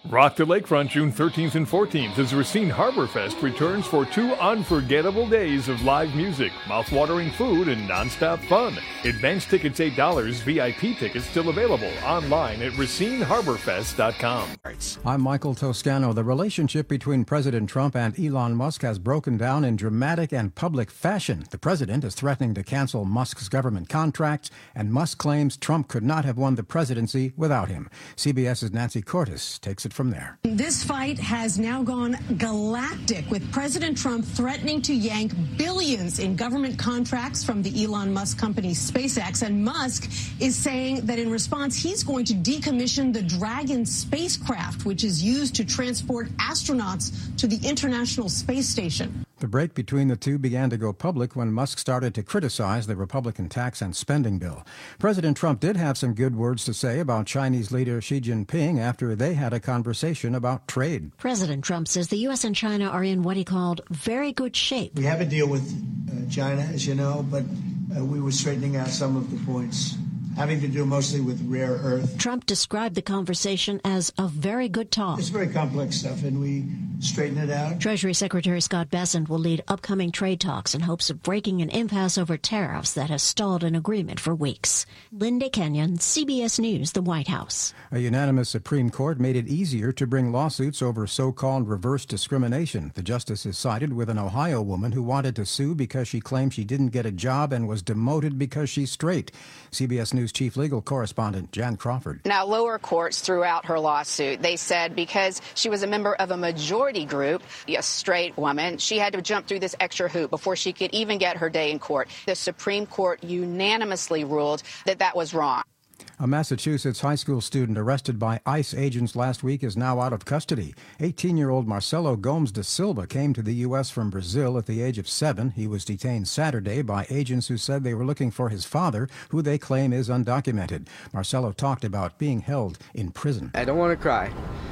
Rock the Lakefront June 13th and 14th as Racine Harbor Fest returns for 2 unforgettable days of live music, mouth-watering food, and non-stop fun. Advance tickets $8, VIP tickets still available online at RacineHarborFest.com. I'm Michael Toscano. The relationship between President Trump and Elon Musk has broken down in dramatic and public fashion. The president is threatening to cancel Musk's government contracts, and Musk claims Trump could not have won the presidency without him. CBS's Nancy Cordes takes it from there. This fight has now gone galactic, with President Trump threatening to yank billions in government contracts from the Elon Musk company SpaceX, and Musk is saying that in response he's going to decommission the Dragon spacecraft, which is used to transport astronauts to the International Space Station. The break between the two began to go public when Musk started to criticize the Republican tax and spending bill. President Trump did have some good words to say about Chinese leader Xi Jinping after they had a conversation about trade. President Trump says the U.S. and China are in what he called very good shape. We have a deal with China, as you know, but we were straightening out some of the points, having to do mostly with rare earth. Trump described the conversation as a very good talk. It's very complex stuff, and we straighten it out. Treasury Secretary Scott Bessent will lead upcoming trade talks in hopes of breaking an impasse over tariffs that has stalled an agreement for weeks. Linda Kenyon, CBS News, the White House. A unanimous Supreme Court made it easier to bring lawsuits over so-called reverse discrimination. The justices sided with an Ohio woman who wanted to sue because she claimed she didn't get a job and was demoted because she's straight. CBS News chief legal correspondent Jan Crawford. Now, lower courts threw out her lawsuit. They said because she was a member of a majority group, a straight woman, she had to jump through this extra hoop before she could even get her day in court. The Supreme Court unanimously ruled that that was wrong. A Massachusetts high school student arrested by ICE agents last week is now out of custody. 18-year-old Marcelo Gomes da Silva came to the U.S. from Brazil at the age of 7. He was detained Saturday by agents who said they were looking for his father, who they claim is undocumented. Marcelo talked about being held in prison. I don't want to cry,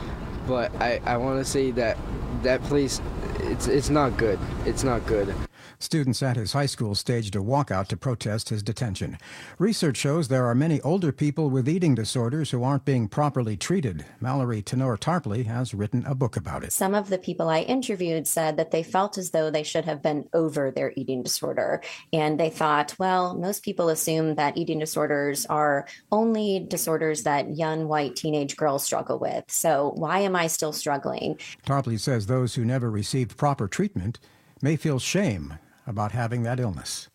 but I want to say that place, it's not good. It's not good. Students at his high school staged a walkout to protest his detention. Research shows there are many older people with eating disorders who aren't being properly treated. Mallory Tenor-Tarpley has written a book about it. Some of the people I interviewed said that they felt as though they should have been over their eating disorder. And they thought, well, most people assume that eating disorders are only disorders that young white teenage girls struggle with. So why am I still struggling? Tarpley says those who never received proper treatment may feel shame about having that illness.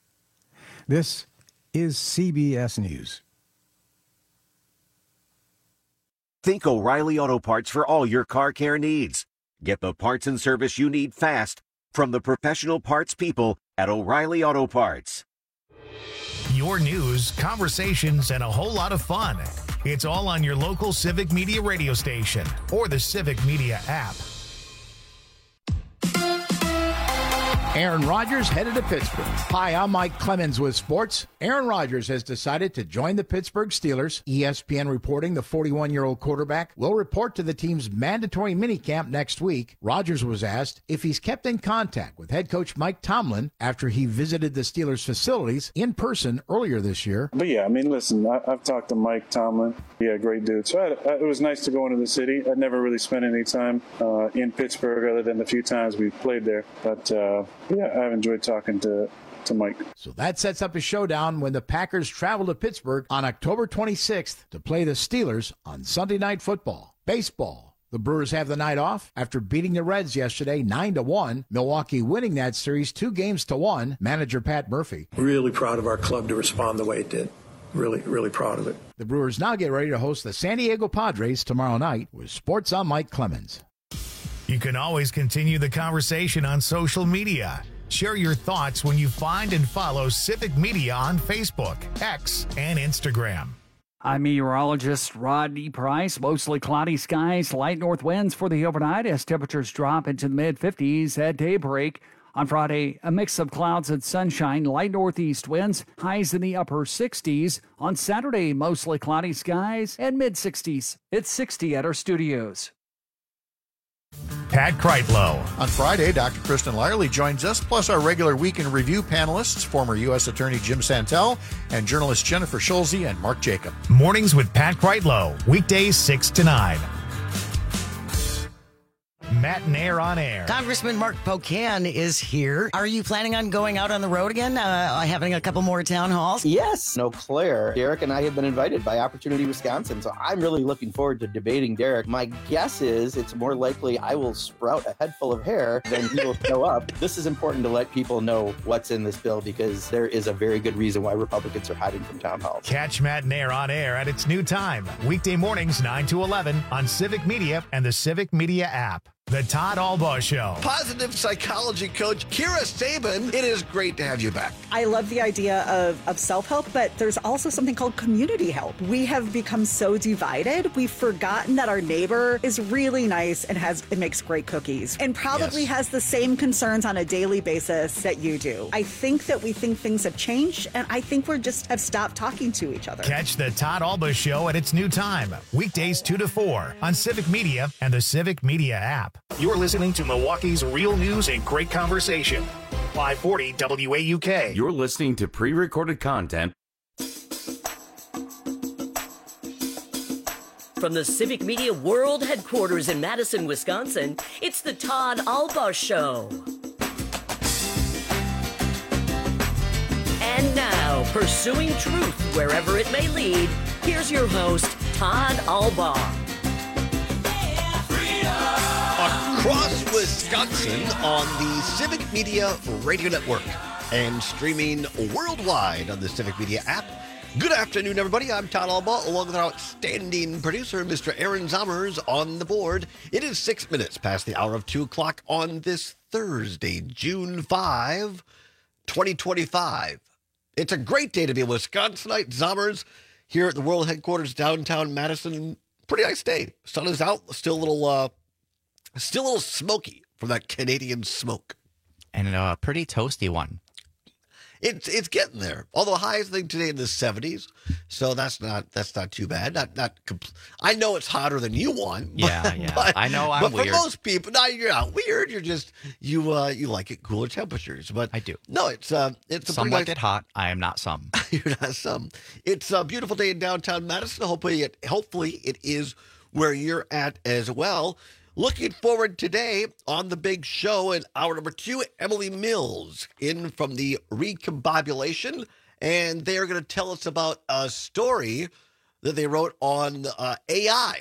This is CBS News. Think O'Reilly Auto Parts for all your car care needs. Get the parts and service you need fast from the professional parts people at O'Reilly Auto Parts. Your news, conversations, and a whole lot of fun. It's all on your local Civic Media radio station or the Civic Media app. Aaron Rodgers headed to Pittsburgh. Hi, I'm Mike Clemens with sports. Aaron Rodgers has decided to join the Pittsburgh Steelers. ESPN reporting the 41-year-old quarterback will report to the team's mandatory minicamp next week. Rodgers was asked if he's kept in contact with head coach Mike Tomlin after he visited the Steelers facilities in person earlier this year. But yeah, I mean, listen, I've talked to Mike Tomlin. Yeah, great dude. So it was nice to go into the city. I'd never really spent any time in Pittsburgh other than the few times we played there. But yeah, I've enjoyed talking to Mike. So that sets up a showdown when the Packers travel to Pittsburgh on October 26th to play the Steelers on Sunday Night Football. Baseball. The Brewers have the night off after beating the Reds yesterday 9-1. Milwaukee winning that series 2-1. Manager Pat Murphy. Really proud of our club to respond the way it did. Really, really proud of it. The Brewers now get ready to host the San Diego Padres tomorrow night with Sports on Mike Clemens. You can always continue the conversation on social media. Share your thoughts when you find and follow Civic Media on Facebook, X, and Instagram. I'm meteorologist Rodney Price. Mostly cloudy skies, light north winds for the overnight as temperatures drop into the mid-50s at daybreak. On Friday, a mix of clouds and sunshine, light northeast winds, highs in the upper 60s. On Saturday, mostly cloudy skies and mid-60s. It's 60 at our studios. Pat Kreitlow. On Friday, Dr. Kristen Lyerly joins us, plus our regular Week in Review panelists, former U.S. Attorney Jim Santel and journalist Jennifer Schulze and Mark Jacob. Mornings with Pat Kreitlow, weekdays 6 to 9. Matt and Air on Air. Congressman Mark Pocan is here. Are you planning on going out on the road again, having a couple more town halls? Yes. No, Claire. Derek and I have been invited by Opportunity Wisconsin, so I'm really looking forward to debating Derek. My guess is it's more likely I will sprout a head full of hair than he will show up. This is important to let people know what's in this bill because there is a very good reason why Republicans are hiding from town halls. Catch Matt and Air on Air at its new time, weekday mornings 9 to 11 on Civic Media and the Civic Media app. The Todd Albaugh Show. Positive psychology coach Kira Sabin, it is great to have you back. I love the idea of self-help, but there's also something called community help. We have become so divided. We've forgotten that our neighbor is really nice and makes great cookies and probably has the same concerns on a daily basis that you do. I think that we think things have changed, and I think we just have stopped talking to each other. Catch the Todd Albaugh Show at its new time, weekdays 2 to 4 on Civic Media and the Civic Media app. You're listening to Milwaukee's real news and great conversation. 540 WAUK. You're listening to pre-recorded content. From the Civic Media World Headquarters in Madison, Wisconsin, it's the Todd Albaugh Show. And now, pursuing truth wherever it may lead, here's your host, Todd Albaugh. Across Wisconsin on the Civic Media Radio Network and streaming worldwide on the Civic Media app. Good afternoon, everybody. I'm Todd Albaugh, along with our outstanding producer, Mr. Aaron Zommers, on the board. It is 6 minutes past the hour of 2 o'clock on this Thursday, June 5, 2025. It's a great day to be a Wisconsinite. Zommers here at the World Headquarters, downtown Madison. Pretty nice day. Sun is out. Still a little smoky from that Canadian smoke. And a pretty toasty one. It's getting there. Although high thing today in the 70s, so that's not too bad. I know it's hotter than you want. Yeah. But, I know I'm weird. But for most people, no, you're not weird. You're just you like it cooler temperatures. But I do. No, it's a some like it hot. I am not some. You're not some. It's a beautiful day in downtown Madison. Hopefully it is where you're at as well. Looking forward today on the big show in hour number 2, Emily Mills in from the Recombobulation, and they are going to tell us about a story that they wrote on AI,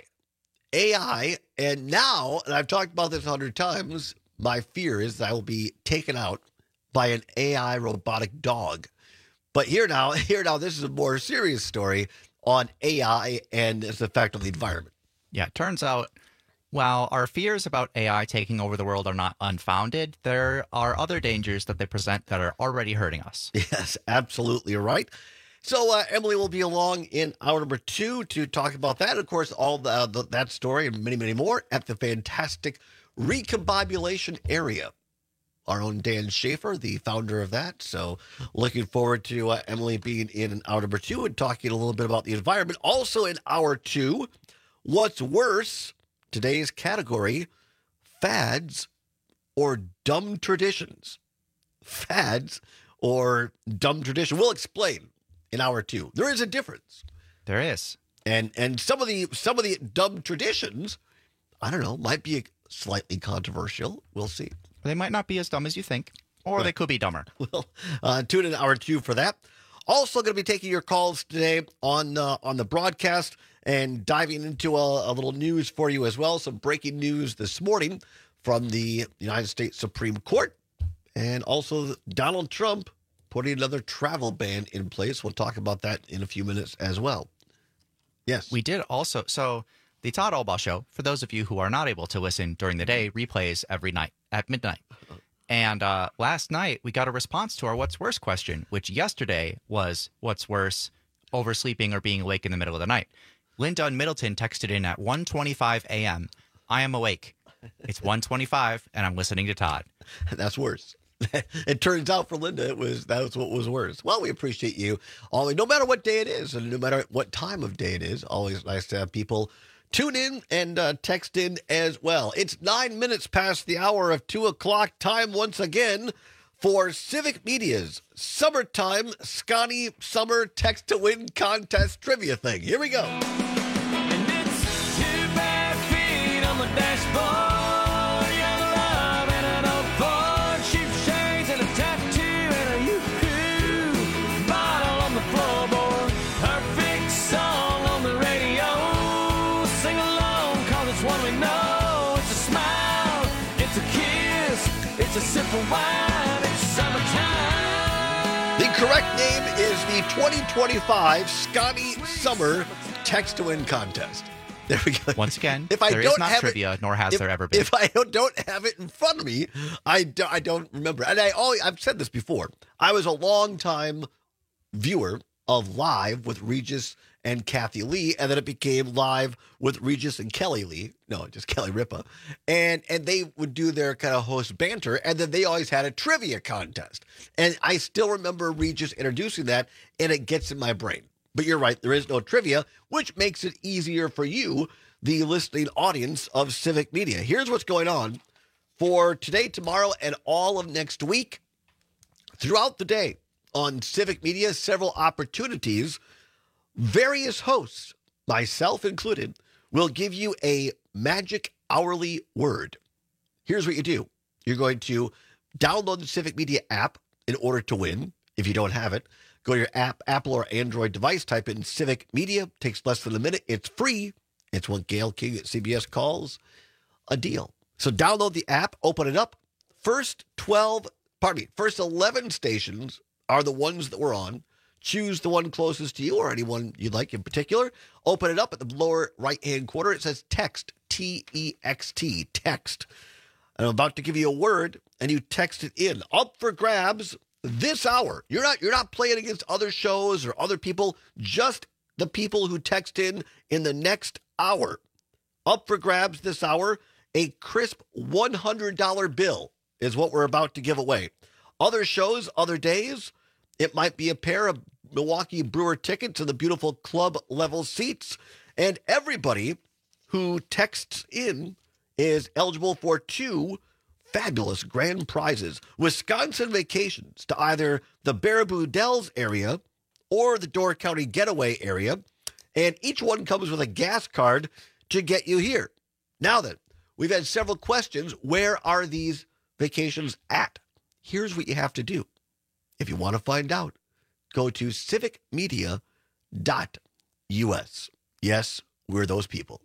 and now, and I've talked about this 100 times, my fear is that I will be taken out by an AI robotic dog. But here now, this is a more serious story on AI and its effect on the environment. Yeah, it turns out, while our fears about AI taking over the world are not unfounded, there are other dangers that they present that are already hurting us. Yes, absolutely right. So Emily will be along in hour number 2 to talk about that. Of course, all that story and many, many more at the fantastic Recombobulation area. Our own Dan Schaefer, the founder of that. So looking forward to Emily being in hour number 2 and talking a little bit about the environment. Also in hour 2, what's worse? Today's category, fads or dumb traditions. Fads or dumb tradition. We'll explain in hour 2. There is a difference. There is. And some of the dumb traditions, I don't know, might be slightly controversial. We'll see. They might not be as dumb as you think, or they could be dumber. Well, tune in hour 2 for that. Also going to be taking your calls today on the broadcast and diving into a little news for you as well. Some breaking news this morning from the United States Supreme Court. And also Donald Trump putting another travel ban in place. We'll talk about that in a few minutes as well. Yes. We did also. So the Todd Albaugh Show, for those of you who are not able to listen during the day, replays every night at midnight. And last night, we got a response to our What's Worse question, which yesterday was what's worse, oversleeping or being awake in the middle of the night. Linda in Middleton texted in at 1:25 a.m. I am awake. It's 1:25, and I'm listening to Todd. That's worse. It turns out for Linda, that was what was worse. Well, we appreciate you. Always, no matter what day it is, and no matter what time of day it is, always nice to have people tune in and text in as well. It's 9 minutes past the hour of 2 o'clock. Time once again for Civic Media's Summertime Scotty Summer Text to Win Contest Trivia thing. Here we go. And it's 2 bare feet on the dashboard. just one we know. It's a smile, it's a kiss, it's a sip of wine, it's summertime. The correct name is the 2025 Scotty Summer Text to Win contest. There we go. Once again, if I there don't is not have trivia, it, nor has there ever been. If I don't have it in front of me, I don't remember. And I've said this before. I was a long-time viewer of Live with Regis and Kathy Lee, and then it became Live with Regis and Kelly Lee. No, just Kelly Ripa. And they would do their kind of host banter, and then they always had a trivia contest. And I still remember Regis introducing that, and it gets in my brain. But you're right, there is no trivia, which makes it easier for you, the listening audience of Civic Media. Here's what's going on for today, tomorrow, and all of next week. Throughout the day on Civic Media, several opportunities. Various hosts, myself included, will give you a magic hourly word. Here's what you do. You're going to download the Civic Media app in order to win. If you don't have it, go to your Apple or Android device, type in Civic Media. Takes less than a minute. It's free. It's what Gail King at CBS calls a deal. So download the app, open it up. First 11 stations are the ones that we're on. Choose the one closest to you or anyone you'd like in particular. Open it up at the lower right-hand corner. It says text, T-E-X-T, text. And I'm about to give you a word, and you text it in. Up for grabs this hour. You're not playing against other shows or other people, just the people who text in the next hour. Up for grabs this hour, a crisp $100 bill is what we're about to give away. Other shows, other days, it might be a pair of Milwaukee Brewer tickets and the beautiful club level seats. And everybody who texts in is eligible for 2 fabulous grand prizes. Wisconsin vacations to either the Baraboo Dells area or the Door County Getaway area. And each one comes with a gas card to get you here. Now then, we've had several questions. Where are these vacations at? Here's what you have to do. If you want to find out, go to civicmedia.us. Yes, we're those people.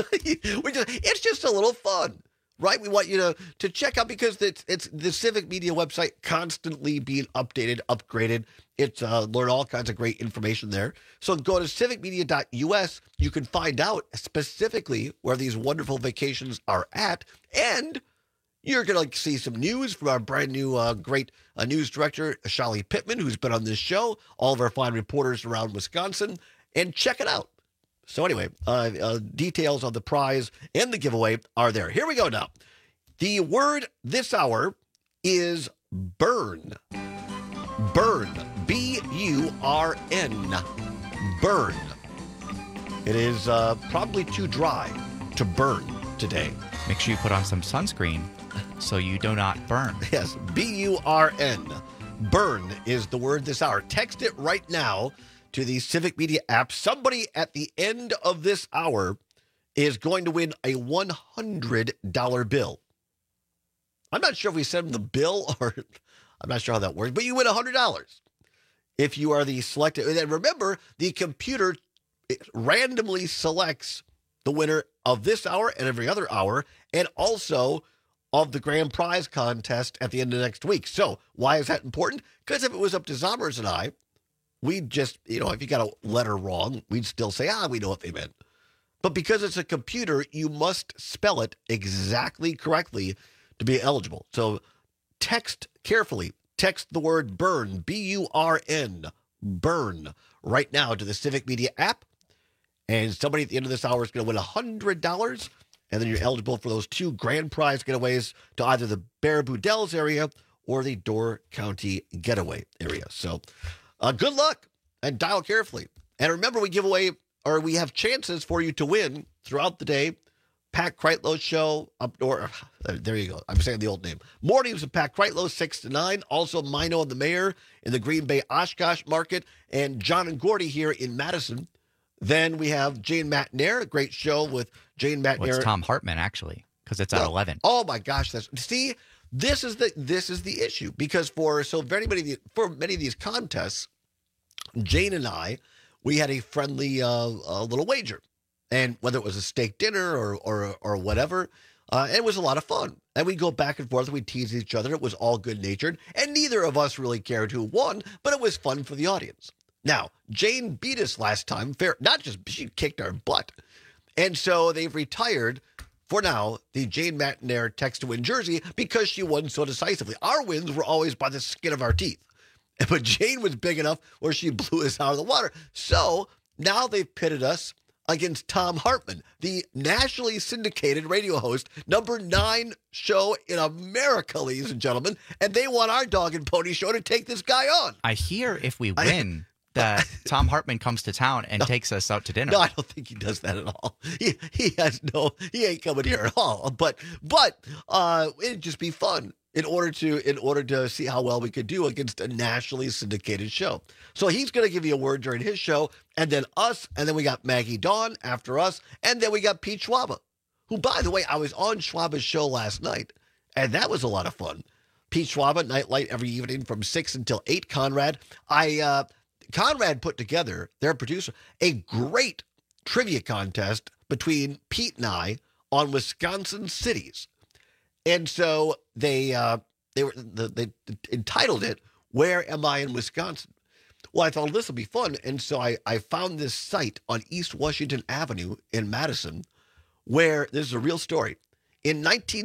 It's just a little fun, right? We want you to check out, because it's the Civic Media website constantly being updated, upgraded. It's learn all kinds of great information there. So go to civicmedia.us. You can find out specifically where these wonderful vacations are at, and you're going to see some news from our brand new great news director, Shali Pittman, who's been on this show, all of our fine reporters around Wisconsin, and check it out. So anyway, details on the prize and the giveaway are there. Here we go now. The word this hour is burn. Burn. B-U-R-N. Burn. It is probably too dry to burn today. Make sure you put on some sunscreen so you do not burn. Yes, B-U-R-N. Burn is the word this hour. Text it right now to the Civic Media app. Somebody at the end of this hour is going to win a $100 bill. I'm not sure if we send them the bill, or I'm not sure how that works, but you win $100 if you are the selected. And remember, the computer randomly selects the winner of this hour and every other hour, and also of the grand prize contest at the end of next week. So why is that important? Because if it was up to Zommers and I, we'd just, if you got a letter wrong, we'd still say, we know what they meant. But because it's a computer, you must spell it exactly correctly to be eligible. So text carefully. Text the word burn, B-U-R-N, burn, right now to the Civic Media app. And somebody at the end of this hour is going to win $100. And then you're eligible for those 2 grand prize getaways to either the Baraboo Dells area or the Door County Getaway area. So good luck and dial carefully. And remember, we have chances for you to win throughout the day. Pat Kreitlow show up north. There you go. I'm saying the old name. Mornings with Pat Kreitlow, 6 to 9. Also, Mino and the Mayor in the Green Bay Oshkosh market. And John and Gordy here in Madison. Then we have Jane Matnair, a great show with Jane Matnair. Well, it's Tom Hartman, actually, because it's at 11. Oh my gosh! This is the issue, because for many of these contests, Jane and I, we had a friendly little wager. And whether it was a steak dinner or whatever, it was a lot of fun. And we'd go back and forth, and we'd tease each other. It was all good-natured, and neither of us really cared who won, but it was fun for the audience. Now, Jane beat us last time. Not just, she kicked our butt. And so they've retired, for now, the Jane McNair Text to Win jersey because she won so decisively. Our wins were always by the skin of our teeth. But Jane was big enough where she blew us out of the water. So now they've pitted us against Thom Hartmann, the nationally syndicated radio host, number 9 show in America, ladies and gentlemen. And they want our dog and pony show to take this guy on. I hear if we win that Thom Hartmann comes to town and takes us out to dinner. No, I don't think he does that at all. He ain't coming here at all. But it'd just be fun in order to see how well we could do against a nationally syndicated show. So he's going to give you a word during his show, and then us, and then we got Maggie Dawn after us, and then we got Pete Schwaba, who, by the way, I was on Schwaba's show last night, and that was a lot of fun. Pete Schwaba, Nightlight every evening from 6 until 8. Conrad put together, their producer, a great trivia contest between Pete and I on Wisconsin cities. And so they entitled it, "Where Am I in Wisconsin?" Well, I thought this will be fun. And so I found this site on East Washington Avenue in Madison where this is a real story. In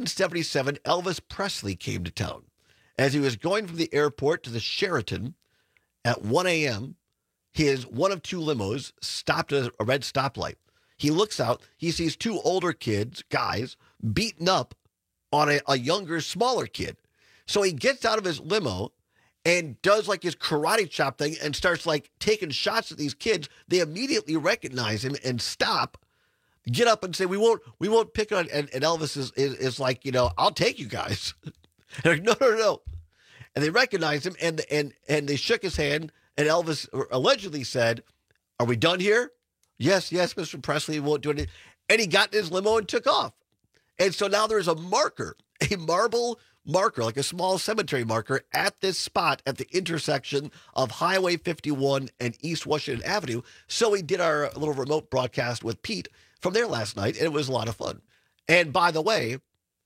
1977, Elvis Presley came to town. As he was going from the airport to the Sheraton at 1 a.m., his one of 2 limos stopped at a red stoplight. He looks out. He sees 2 older guys, beaten up on a younger, smaller kid. So he gets out of his limo and does like his karate chop thing and starts like taking shots at these kids. They immediately recognize him and stop, get up and say, we won't pick on, and Elvis is like, I'll take you guys. They're like, no. And they recognized him and they shook his hand, and Elvis allegedly said, "Are we done here?" Yes, Mr. Presley won't do anything. And he got in his limo and took off. And so now there's a marker, a marble marker, like a small cemetery marker at this spot at the intersection of Highway 51 and East Washington Avenue. So we did our little remote broadcast with Pete from there last night, and it was a lot of fun. And by the way,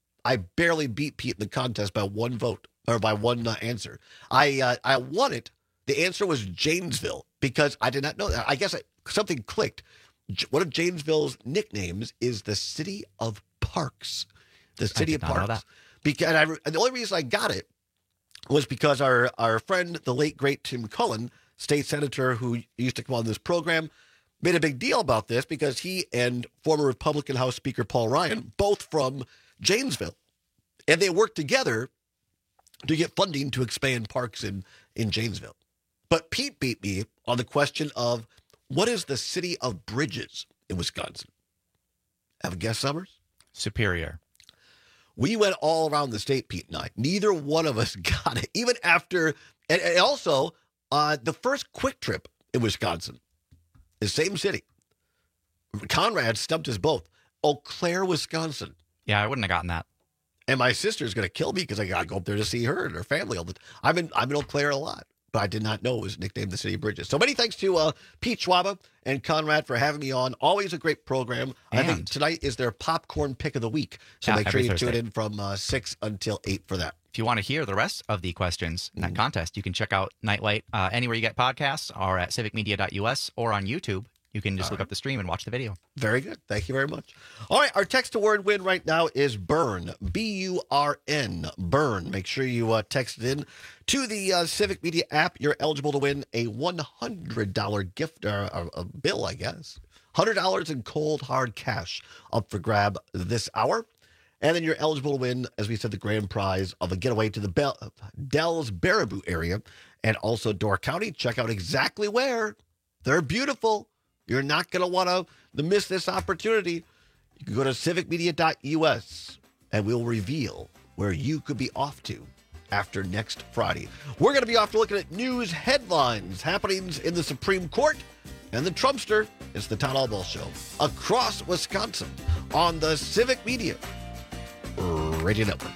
I barely beat Pete in the contest by 1 vote, or by 1 answer. I won it. The answer was Janesville, because I did not know that. I guess something clicked. One of Janesville's nicknames is the City of Parks. The City of Parks. Know that. Because and the only reason I got it was because our friend, the late, great Tim Cullen, state senator who used to come on this program, made a big deal about this because he and former Republican House Speaker Paul Ryan, both from Janesville, and they worked together to get funding to expand parks in Janesville. But Pete beat me on the question of what is the city of bridges in Wisconsin? Have a guess, Summers? Superior. We went all around the state, Pete and I. Neither one of us got it, even after, and also the first Quick Trip in Wisconsin, the same city. Conrad stumped us both. Eau Claire, Wisconsin. Yeah, I wouldn't have gotten that. And my sister's going to kill me because I got to go up there to see her and her family all the time. I'm in Eau Claire a lot, but I did not know it was nicknamed the City of Bridges. So many thanks to Pete Schwaba and Conrad for having me on. Always a great program. And I think tonight is their popcorn pick of the week. So make sure you tune in from 6 until 8 for that. If you want to hear the rest of the questions in that contest, you can check out Nightlight anywhere you get podcasts, or at civicmedia.us, or on YouTube. You can just look up the stream and watch the video. Very good. Thank you very much. All right. Our text to word win right now is BURN. BURN. BURN. Make sure you text it in to the Civic Media app. You're eligible to win a $100 gift, or a bill, I guess. $100 in cold, hard cash up for grab this hour. And then you're eligible to win, as we said, the grand prize of a getaway to the Dells Baraboo area and also Door County. Check out exactly where. They're beautiful. You're not going to want to miss this opportunity. You can go to civicmedia.us and we'll reveal where you could be off to after next Friday. We're going to be off to looking at news headlines, happenings in the Supreme Court, and the Trumpster. It's the Todd Albaugh Show across Wisconsin on the Civic Media Radio Network.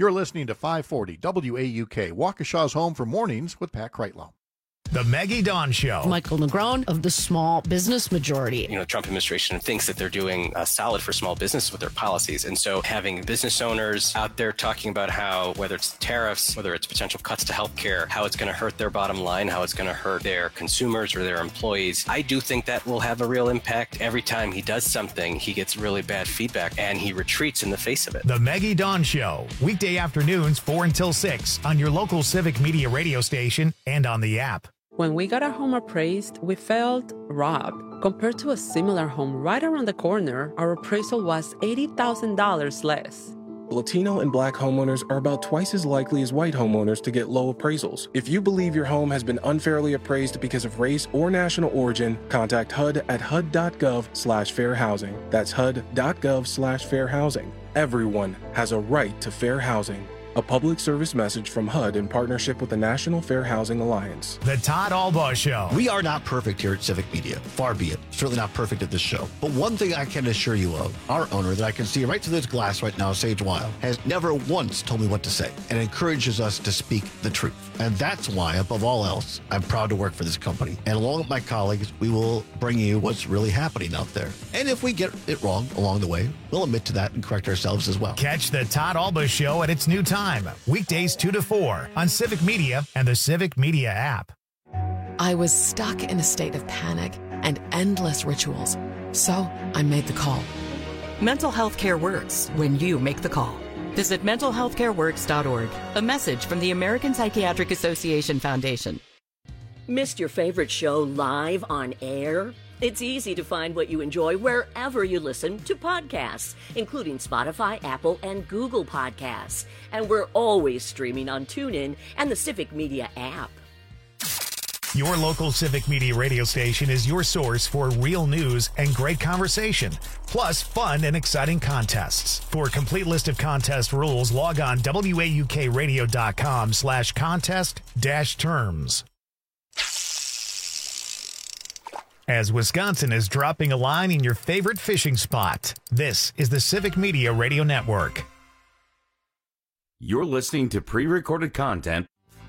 You're listening to 540 WAUK, Waukesha's home for mornings with Pat Kreitlow. The Maggie Dawn Show. Michael Negron of the Small Business Majority. The Trump administration thinks that they're doing solid for small business with their policies. And so having business owners out there talking about how, whether it's tariffs, whether it's potential cuts to healthcare, how it's going to hurt their bottom line, how it's going to hurt their consumers or their employees, I do think that will have a real impact. Every time he does something, he gets really bad feedback and he retreats in the face of it. The Maggie Dawn Show, weekday afternoons 4 until 6 on your local Civic Media radio station and on the app. When we got our home appraised, we felt robbed. Compared to a similar home right around the corner, our appraisal was $80,000 less. Latino and Black homeowners are about twice as likely as white homeowners to get low appraisals. If you believe your home has been unfairly appraised because of race or national origin, contact HUD at hud.gov/fair housing. That's hud.gov/fair housing. Everyone has a right to fair housing. A public service message from HUD in partnership with the National Fair Housing Alliance. The Todd Albaugh Show. We are not perfect here at Civic Media. Far be it. Certainly not perfect at this show. But one thing I can assure you of, our owner that I can see right through this glass right now, Sage Weil, has never once told me what to say and encourages us to speak the truth. And that's why, above all else, I'm proud to work for this company. And along with my colleagues, we will bring you what's really happening out there. And if we get it wrong along the way, we'll admit to that and correct ourselves as well. Catch the Todd Albaugh Show at its new time. Weekdays 2 to 4 on Civic Media and the Civic Media app. I was stuck in a state of panic and endless rituals. So I made the call. Mental health care works when you make the call. Visit mentalhealthcareworks.org. A message from the American Psychiatric Association Foundation. Missed your favorite show live on air? It's easy to find what you enjoy wherever you listen to podcasts, including Spotify, Apple, and Google Podcasts. And we're always streaming on TuneIn and the Civic Media app. Your local Civic Media radio station is your source for real news and great conversation, plus fun and exciting contests. For a complete list of contest rules, log on waukradio.com/contest-terms. As Wisconsin is dropping a line in your favorite fishing spot, this is the Civic Media Radio Network. You're listening to pre-recorded content.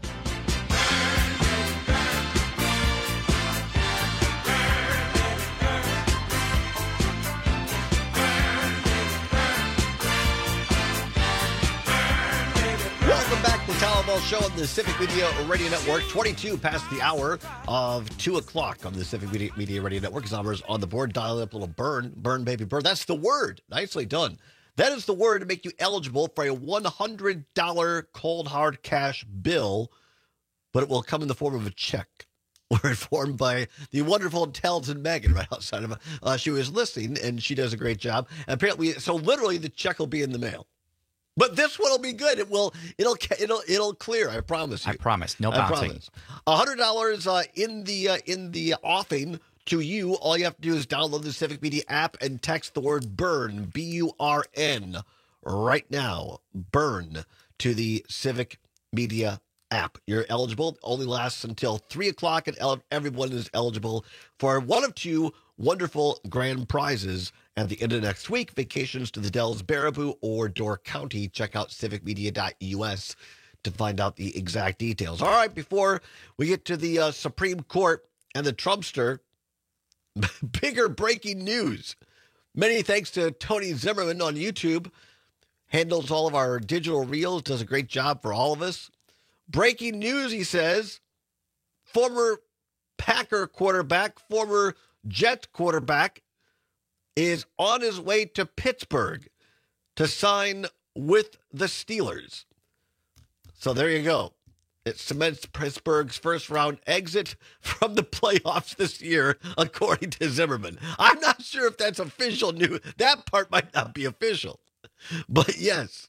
Welcome back to the Todd Albaugh Show on the Civic Media Radio Network. 22 past the hour of 2 o'clock on the Civic Media Radio Network. Numbers on the board. Dial up a little burn, baby, burn. That's the word. Nicely done. That is the word to make you eligible for a $100 cold hard cash bill, but it will come in the form of a check. We're informed by the wonderful and talented Megan right outside of she was listening, and she does a great job. And apparently, so literally the check will be in the mail. But this one will be good. It'll clear. I promise you. I promise. No bouncing. $100 in the offing to you. All you have to do is download the Civic Media app and text the word BURN, BURN, right now. BURN to the Civic Media app. You're eligible. It only lasts until 3 o'clock, and everyone is eligible for one of two wonderful grand prizes at the end of next week. Vacations to the Dells, Baraboo, or Door County. Check out civicmedia.us to find out the exact details. All right, before we get to the Supreme Court and the Trumpster, bigger breaking news. Many thanks to Tony Zimmerman on YouTube. Handles all of our digital reels, does a great job for all of us. Breaking news, he says, former Packer quarterback, former Jet quarterback, is on his way to Pittsburgh to sign with the Steelers. So there you go. It cements Pittsburgh's first-round exit from the playoffs this year, according to Zimmerman. I'm not sure if that's official news. That part might not be official. But yes.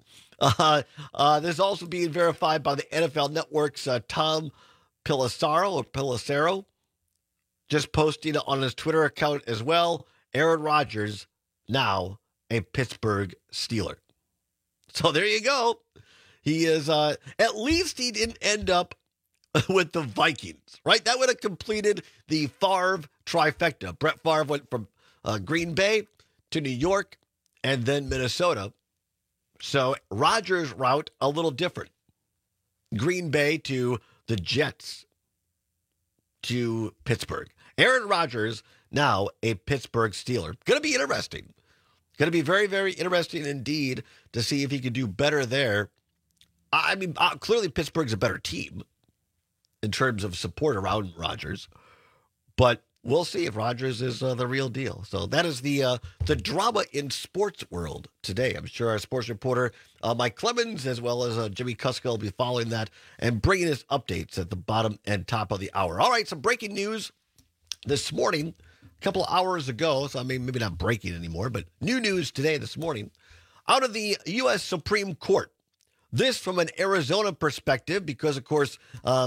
This is also being verified by the NFL Network's Tom Pelissero, just posting on his Twitter account as well. Aaron Rodgers, now a Pittsburgh Steeler. So there you go. He is, at least he didn't end up with the Vikings, right? That would have completed the Favre trifecta. Brett Favre went from Green Bay to New York and then Minnesota. So Rodgers' route, a little different. Green Bay to the Jets to Pittsburgh. Aaron Rodgers, now a Pittsburgh Steeler. Going to be interesting. Going to be very, very interesting indeed to see if he can do better there. I mean, clearly Pittsburgh's a better team in terms of support around Rodgers, but we'll see if Rodgers is the real deal. So that is the drama in sports world today. I'm sure our sports reporter, Mike Clemens, as well as Jimmy Kuska, will be following that and bringing us updates at the bottom and top of the hour. All right, some breaking news this morning, a couple of hours ago. So I mean, maybe not breaking anymore, but new news today, this morning, out of the U.S. Supreme Court. This from an Arizona perspective, because, of course,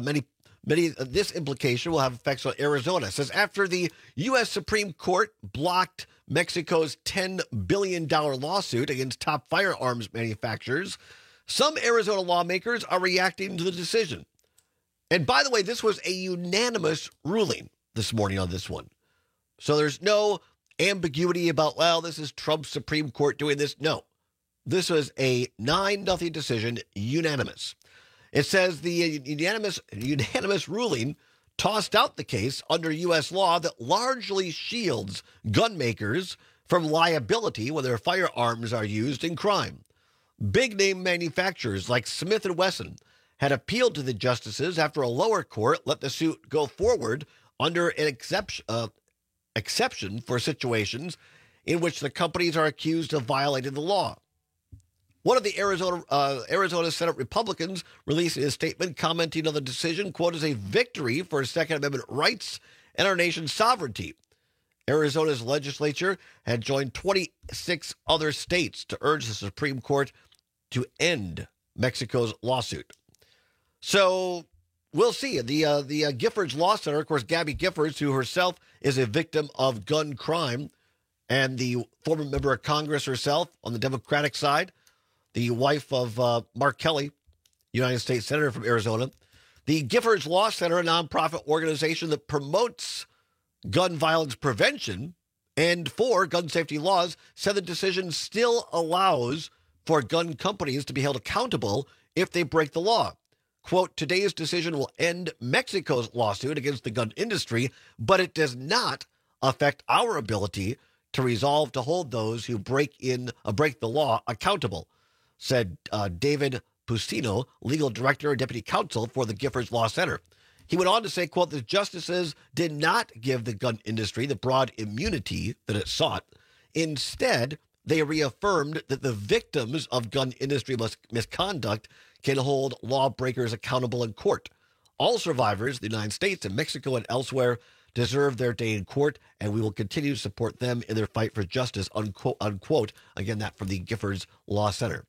this implication will have effects on Arizona. It says after the U.S. Supreme Court blocked Mexico's $10 billion lawsuit against top firearms manufacturers, some Arizona lawmakers are reacting to the decision. And by the way, this was a unanimous ruling this morning on this one. So there's no ambiguity about, well, this is Trump's Supreme Court doing this. No. This was a 9-0 decision, unanimous. It says the unanimous ruling tossed out the case under U.S. law that largely shields gun makers from liability when their firearms are used in crime. Big-name manufacturers like Smith & Wesson had appealed to the justices after a lower court let the suit go forward under an exception for situations in which the companies are accused of violating the law. One of the Arizona Senate Republicans released a statement commenting on the decision, quote, as a victory for Second Amendment rights and our nation's sovereignty. Arizona's legislature had joined 26 other states to urge the Supreme Court to end Mexico's lawsuit. So we'll see. The Giffords Law Center, of course, Gabby Giffords, who herself is a victim of gun crime, and the former member of Congress herself on the Democratic side, the wife of Mark Kelly, United States Senator from Arizona. The Giffords Law Center, a nonprofit organization that promotes gun violence prevention and for gun safety laws, said the decision still allows for gun companies to be held accountable if they break the law. Quote, today's decision will end Mexico's lawsuit against the gun industry, but it does not affect our ability to resolve to hold those who break the law accountable, said David Pustino, legal director and deputy counsel for the Giffords Law Center. He went on to say, quote, the justices did not give the gun industry the broad immunity that it sought. Instead, they reaffirmed that the victims of gun industry misconduct can hold lawbreakers accountable in court. All survivors in the United States and Mexico and elsewhere deserve their day in court, and we will continue to support them in their fight for justice, unquote, unquote. Again, that from the Giffords Law Center.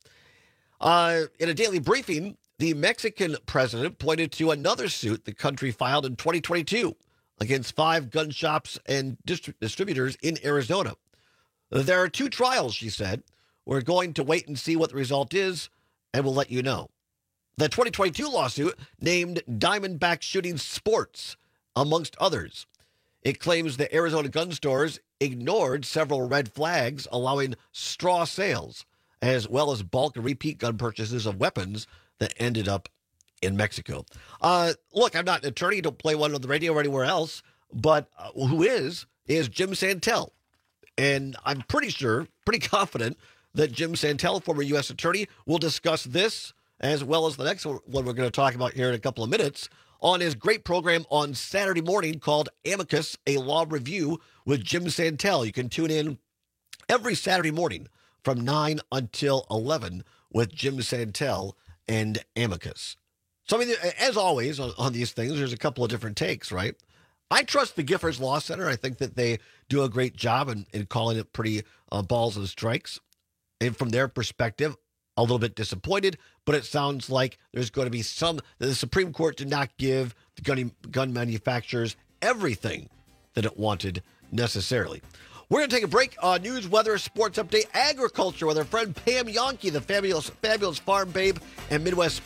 In a daily briefing, the Mexican president pointed to another suit the country filed in 2022 against 5 gun shops and distributors in Arizona. There are 2 trials, she said. We're going to wait and see what the result is, and we'll let you know. The 2022 lawsuit named Diamondback Shooting Sports, amongst others. It claims the Arizona gun stores ignored several red flags, allowing straw sales, as well as bulk and repeat gun purchases of weapons that ended up in Mexico. Look, I'm not an attorney, don't play one on the radio or anywhere else, but who is Jim Santel. And I'm pretty confident that Jim Santel, former U.S. attorney, will discuss this as well as the next one we're going to talk about here in a couple of minutes on his great program on Saturday morning called Amicus, a Law Review with Jim Santel. You can tune in every Saturday morning from 9 until 11 with Jim Santel and Amicus. So, I mean, as always on these things, there's a couple of different takes, right? I trust the Giffords Law Center. I think that they do a great job in calling it pretty balls and strikes. And from their perspective, a little bit disappointed, but it sounds like there's going to be the Supreme Court did not give the gun manufacturers everything that it wanted necessarily. We're going to take a break. News, weather, sports update, agriculture with our friend Pam Yonke, the fabulous farm babe, and Midwest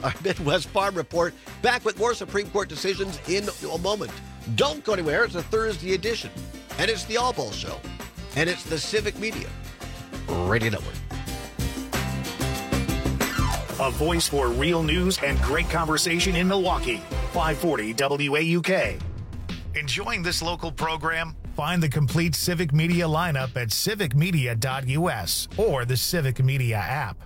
Farm Report. Back with more Supreme Court decisions in a moment. Don't go anywhere. It's a Thursday edition, and it's the All Ball Show, and it's the Civic Media Radio Network. a voice for real news and great conversation in Milwaukee. 540 WAUK. Enjoying this local program? Find the complete Civic Media lineup at civicmedia.us or the Civic Media app.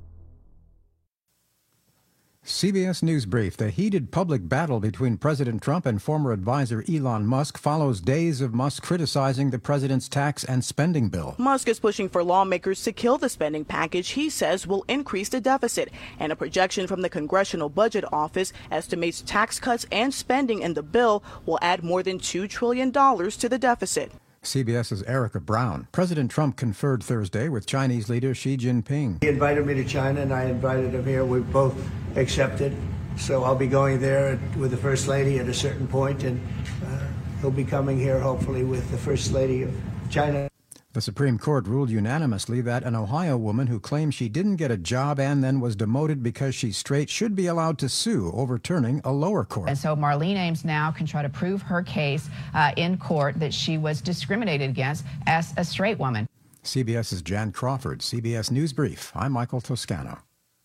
CBS News Brief. The heated public battle between President Trump and former advisor Elon Musk follows days of Musk criticizing the president's tax and spending bill. Musk is pushing for lawmakers to kill the spending package he says will increase the deficit. And a projection from the Congressional Budget Office estimates tax cuts and spending in the bill will add more than $2 trillion to the deficit. CBS's Erica Brown. President Trump conferred Thursday with Chinese leader Xi Jinping. He invited me to China, and I invited him here. We both accepted. So I'll be going there with the First Lady at a certain point, and he'll be coming here, hopefully, with the First Lady of China. The Supreme Court ruled unanimously that an Ohio woman who claimed she didn't get a job and then was demoted because she's straight should be allowed to sue, overturning a lower court. And so Marlene Ames now can try to prove her case in court that she was discriminated against as a straight woman. CBS's Jan Crawford, CBS News Brief. I'm Michael Toscano.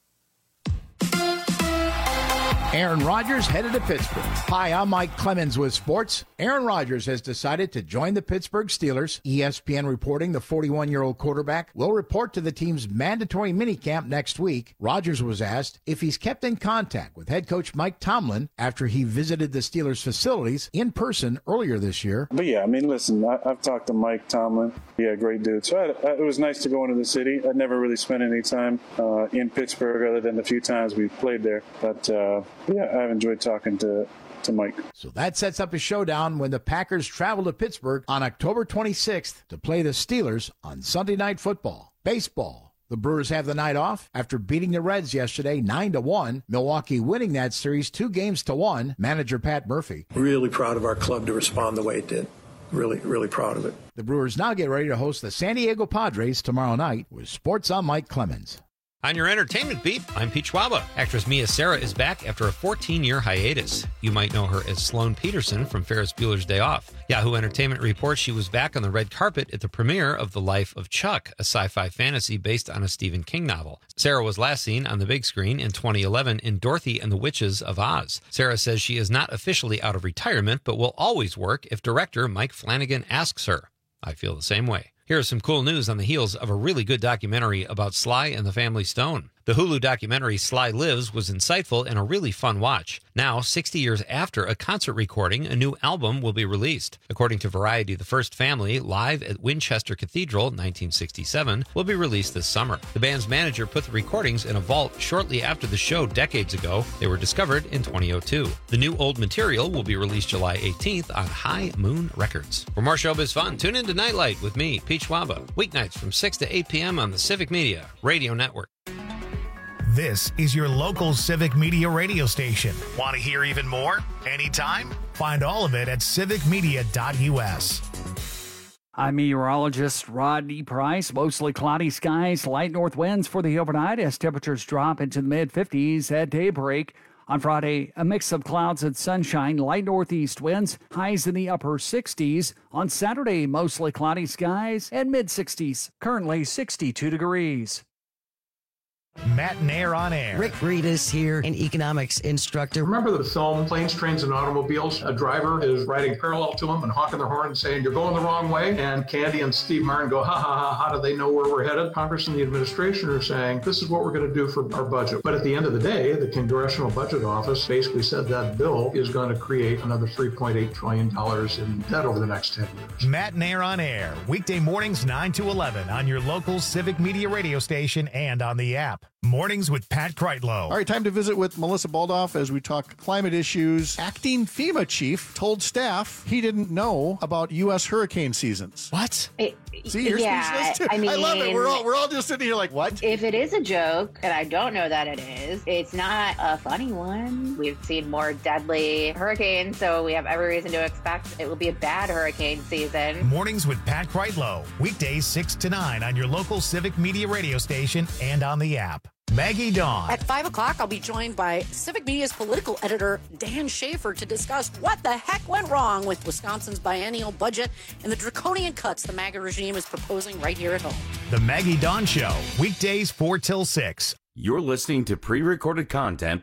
Aaron Rodgers headed to Pittsburgh. Hi, I'm Mike Clemens with sports. Aaron Rodgers has decided to join the Pittsburgh Steelers. ESPN reporting the 41-year-old quarterback will report to the team's mandatory minicamp next week. Rodgers was asked if he's kept in contact with head coach Mike Tomlin after he visited the Steelers facilities in person earlier this year. But yeah, I mean, listen, I've talked to Mike Tomlin. Yeah, great dude. So it was nice to go into the city. I'd never really spent any time in Pittsburgh other than the few times we played there. But yeah, I've enjoyed talking to Mike. So that sets up a showdown when the Packers travel to Pittsburgh on October 26th to play the Steelers on Sunday Night Football. Baseball. The Brewers have the night off after beating the Reds yesterday 9-1. Milwaukee winning that series 2-1. Manager Pat Murphy. Really proud of our club to respond the way it did. Really, really proud of it. The Brewers now get ready to host the San Diego Padres tomorrow night with Sports on Mike Clemens. On your entertainment beat, I'm Pete Schwaba. Actress Mia Sara is back after a 14-year hiatus. You might know her as Sloane Peterson from Ferris Bueller's Day Off. Yahoo Entertainment reports she was back on the red carpet at the premiere of The Life of Chuck, a sci-fi fantasy based on a Stephen King novel. Sara was last seen on the big screen in 2011 in Dorothy and the Witches of Oz. Sara says she is not officially out of retirement, but will always work if director Mike Flanagan asks her. I feel the same way. Here's some cool news on the heels of a really good documentary about Sly and the Family Stone. The Hulu documentary Sly Lives was insightful and a really fun watch. Now, 60 years after a concert recording, a new album will be released. According to Variety, The First Family, live at Winchester Cathedral, 1967, will be released this summer. The band's manager put the recordings in a vault shortly after the show decades ago. They were discovered in 2002. The new old material will be released July 18th on High Moon Records. For more showbiz fun, tune in to Nightlight with me, Pete Schwaba, weeknights from 6 to 8 p.m. on the Civic Media Radio Network. This is your local Civic Media radio station. Want to hear even more? Anytime? Find all of it at civicmedia.us. I'm meteorologist Rodney Price. Mostly cloudy skies, light north winds for the overnight as temperatures drop into the mid-50s at daybreak. On Friday, a mix of clouds and sunshine, light northeast winds, highs in the upper 60s. On Saturday, mostly cloudy skies and mid-60s, currently 62 degrees. Matt and Air on Air. Rick Breedis here, an economics instructor. Remember the film Planes, Trains, and Automobiles? A driver is riding parallel to him and honking their horn and saying, "You're going the wrong way." And Candy and Steve Martin go, "Ha ha ha, how do they know where we're headed?" Congress and the administration are saying, "This is what we're going to do for our budget." But at the end of the day, the Congressional Budget Office basically said that bill is going to create another $3.8 trillion in debt over the next 10 years. Matt and Air on Air, weekday mornings 9 to 11 on your local Civic Media radio station and on the app. Mornings with Pat Kreitlow. All right, time to visit with Melissa Baldoff as we talk climate issues. Acting FEMA chief told staff he didn't know about U.S. hurricane seasons. What? See, you're speechless too. I mean, I love it. We're all just sitting here like, what? If it is a joke, and I don't know that it is, it's not a funny one. We've seen more deadly hurricanes, so we have every reason to expect it will be a bad hurricane season. Mornings with Pat Kreitlow. Weekdays 6 to 9 on your local Civic Media radio station and on the app. Maggie Dawn. At 5 o'clock, I'll be joined by Civic Media's political editor, Dan Schaefer, to discuss what the heck went wrong with Wisconsin's biennial budget and the draconian cuts the MAGA regime is proposing right here at home. The Maggie Dawn Show, weekdays 4 till 6. You're listening to pre-recorded content.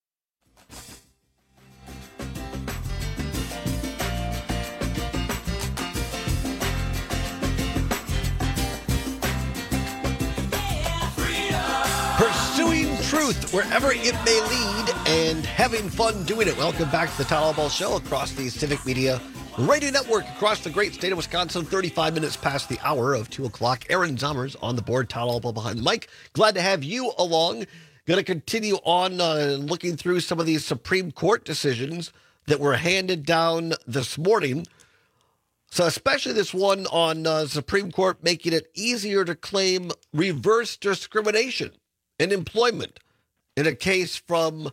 Pursuing truth wherever it may lead and having fun doing it. Welcome back to the Todd Ball Show across the Civic Media Radio Network across the great state of Wisconsin. 35 minutes past the hour of 2 o'clock. Aaron Zommers on the board. Todd Ball behind the mic. Glad to have you along. Going to continue on looking through some of these Supreme Court decisions that were handed down this morning. So especially this one on Supreme Court making it easier to claim reverse discrimination in employment in a case from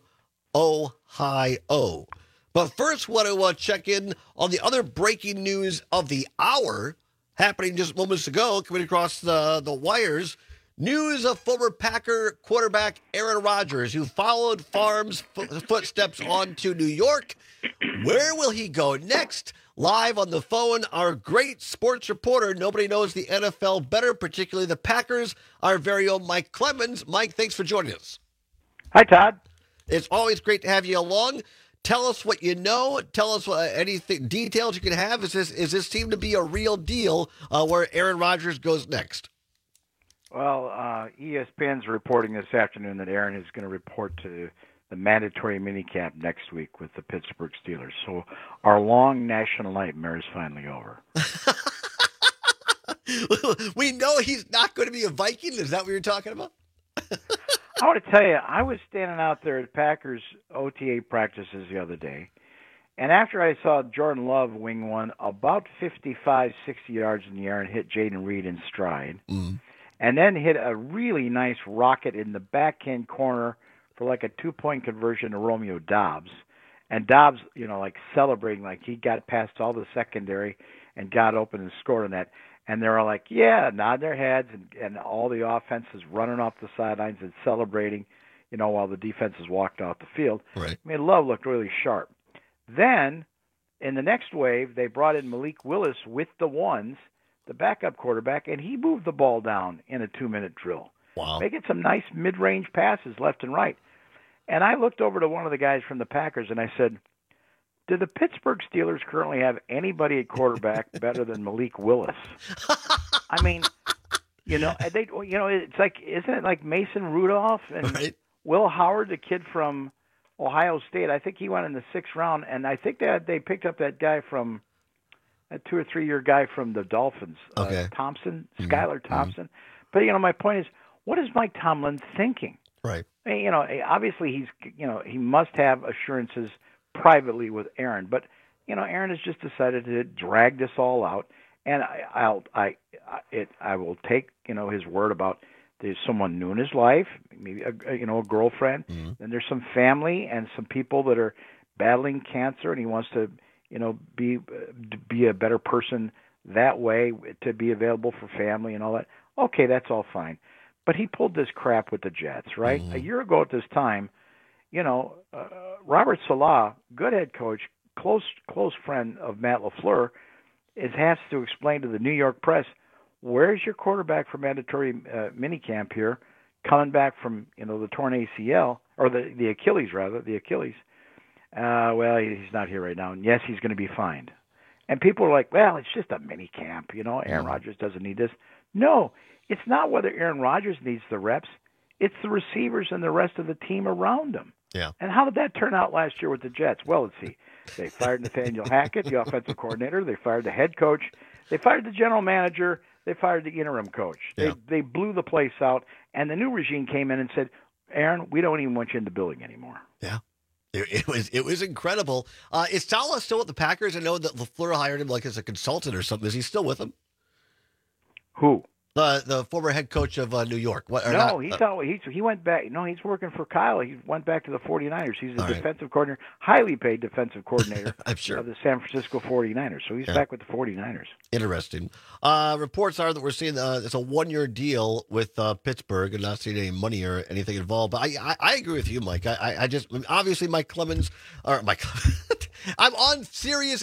Ohio. But first, want to check in on the other breaking news of the hour happening just moments ago, coming across the wires. News of former Packer quarterback Aaron Rodgers, who followed Favre's footsteps on to New York. Where will he go next? Live on the phone, our great sports reporter. Nobody knows the NFL better, particularly the Packers, our very own Mike Clemens. Mike, thanks for joining us. Hi, Todd. It's always great to have you along. Tell us what you know. Tell us anything details you can have. Is this seem to be a real deal where Aaron Rodgers goes next? Well, ESPN's reporting this afternoon that Aaron is going to report to the mandatory minicamp next week with the Pittsburgh Steelers. So our long national nightmare is finally over. We know he's not going to be a Viking. Is that what you're talking about? I want to tell you, I was standing out there at Packers OTA practices the other day, and after I saw Jordan Love wing one about 55, 60 yards in the air and hit Jaden Reed in stride, and then hit a really nice rocket in the backhand corner for like a 2-point conversion to Romeo Doubs. And Doubs, like celebrating like he got past all the secondary and got open and scored on that. And they're all like, yeah, nod their heads, and all the offense is running off the sidelines and celebrating, while the defense is walked off the field. Right. I mean, Love looked really sharp. Then, in the next wave, they brought in Malik Willis with the ones, the backup quarterback, and he moved the ball down in a 2-minute drill. Wow. Making some nice mid-range passes left and right. And I looked over to one of the guys from the Packers, and I said, do the Pittsburgh Steelers currently have anybody at quarterback better than Malik Willis? I mean, it's like, isn't it like Mason Rudolph and Will Howard, the kid from Ohio State? I think he went in the 6th round, and I think that they picked up that guy from that 2 or 3 year guy from the Dolphins, Thompson, Skylar Thompson. But my point is, what is Mike Tomlin thinking? Right. Obviously he must have assurances privately with Aaron, but Aaron has just decided to drag this all out, and I will take his word about there's someone new in his life, maybe a girlfriend, and there's some family and some people that are battling cancer, and he wants to be a better person that way, to be available for family and all that. Okay, that's all fine, but he pulled this crap with the Jets, right? A year ago at this time, Robert Saleh, good head coach, close friend of Matt LaFleur, has to explain to the New York press, where's your quarterback for mandatory minicamp here, coming back from the torn ACL, or the Achilles rather, the Achilles. Well, he's not here right now, and yes, he's going to be fined. And people are like, well, it's just a minicamp, Aaron Rodgers doesn't need this. No, it's not whether Aaron Rodgers needs the reps. It's the receivers and the rest of the team around him. Yeah. And how did that turn out last year with the Jets? Well, let's see. They fired Nathaniel Hackett, the offensive coordinator. They fired the head coach. They fired the general manager. They fired the interim coach. Yeah. They blew the place out, and the new regime came in and said, Aaron, we don't even want you in the building anymore. Yeah. It was incredible. Is Saleh still with the Packers? I know that LaFleur hired him like as a consultant or something. Is he still with them? Who? The former head coach of New York. He went back. No, he's working for Kyle. He went back to the 49ers. He's a defensive coordinator, highly paid defensive coordinator I'm sure. of the San Francisco 49ers. So he's back with the 49ers. Interesting. Reports are that we're seeing it's a 1-year deal with Pittsburgh and not seeing any money or anything involved. But I agree with you, Mike. I just, obviously Mike Clemens, I'm on serious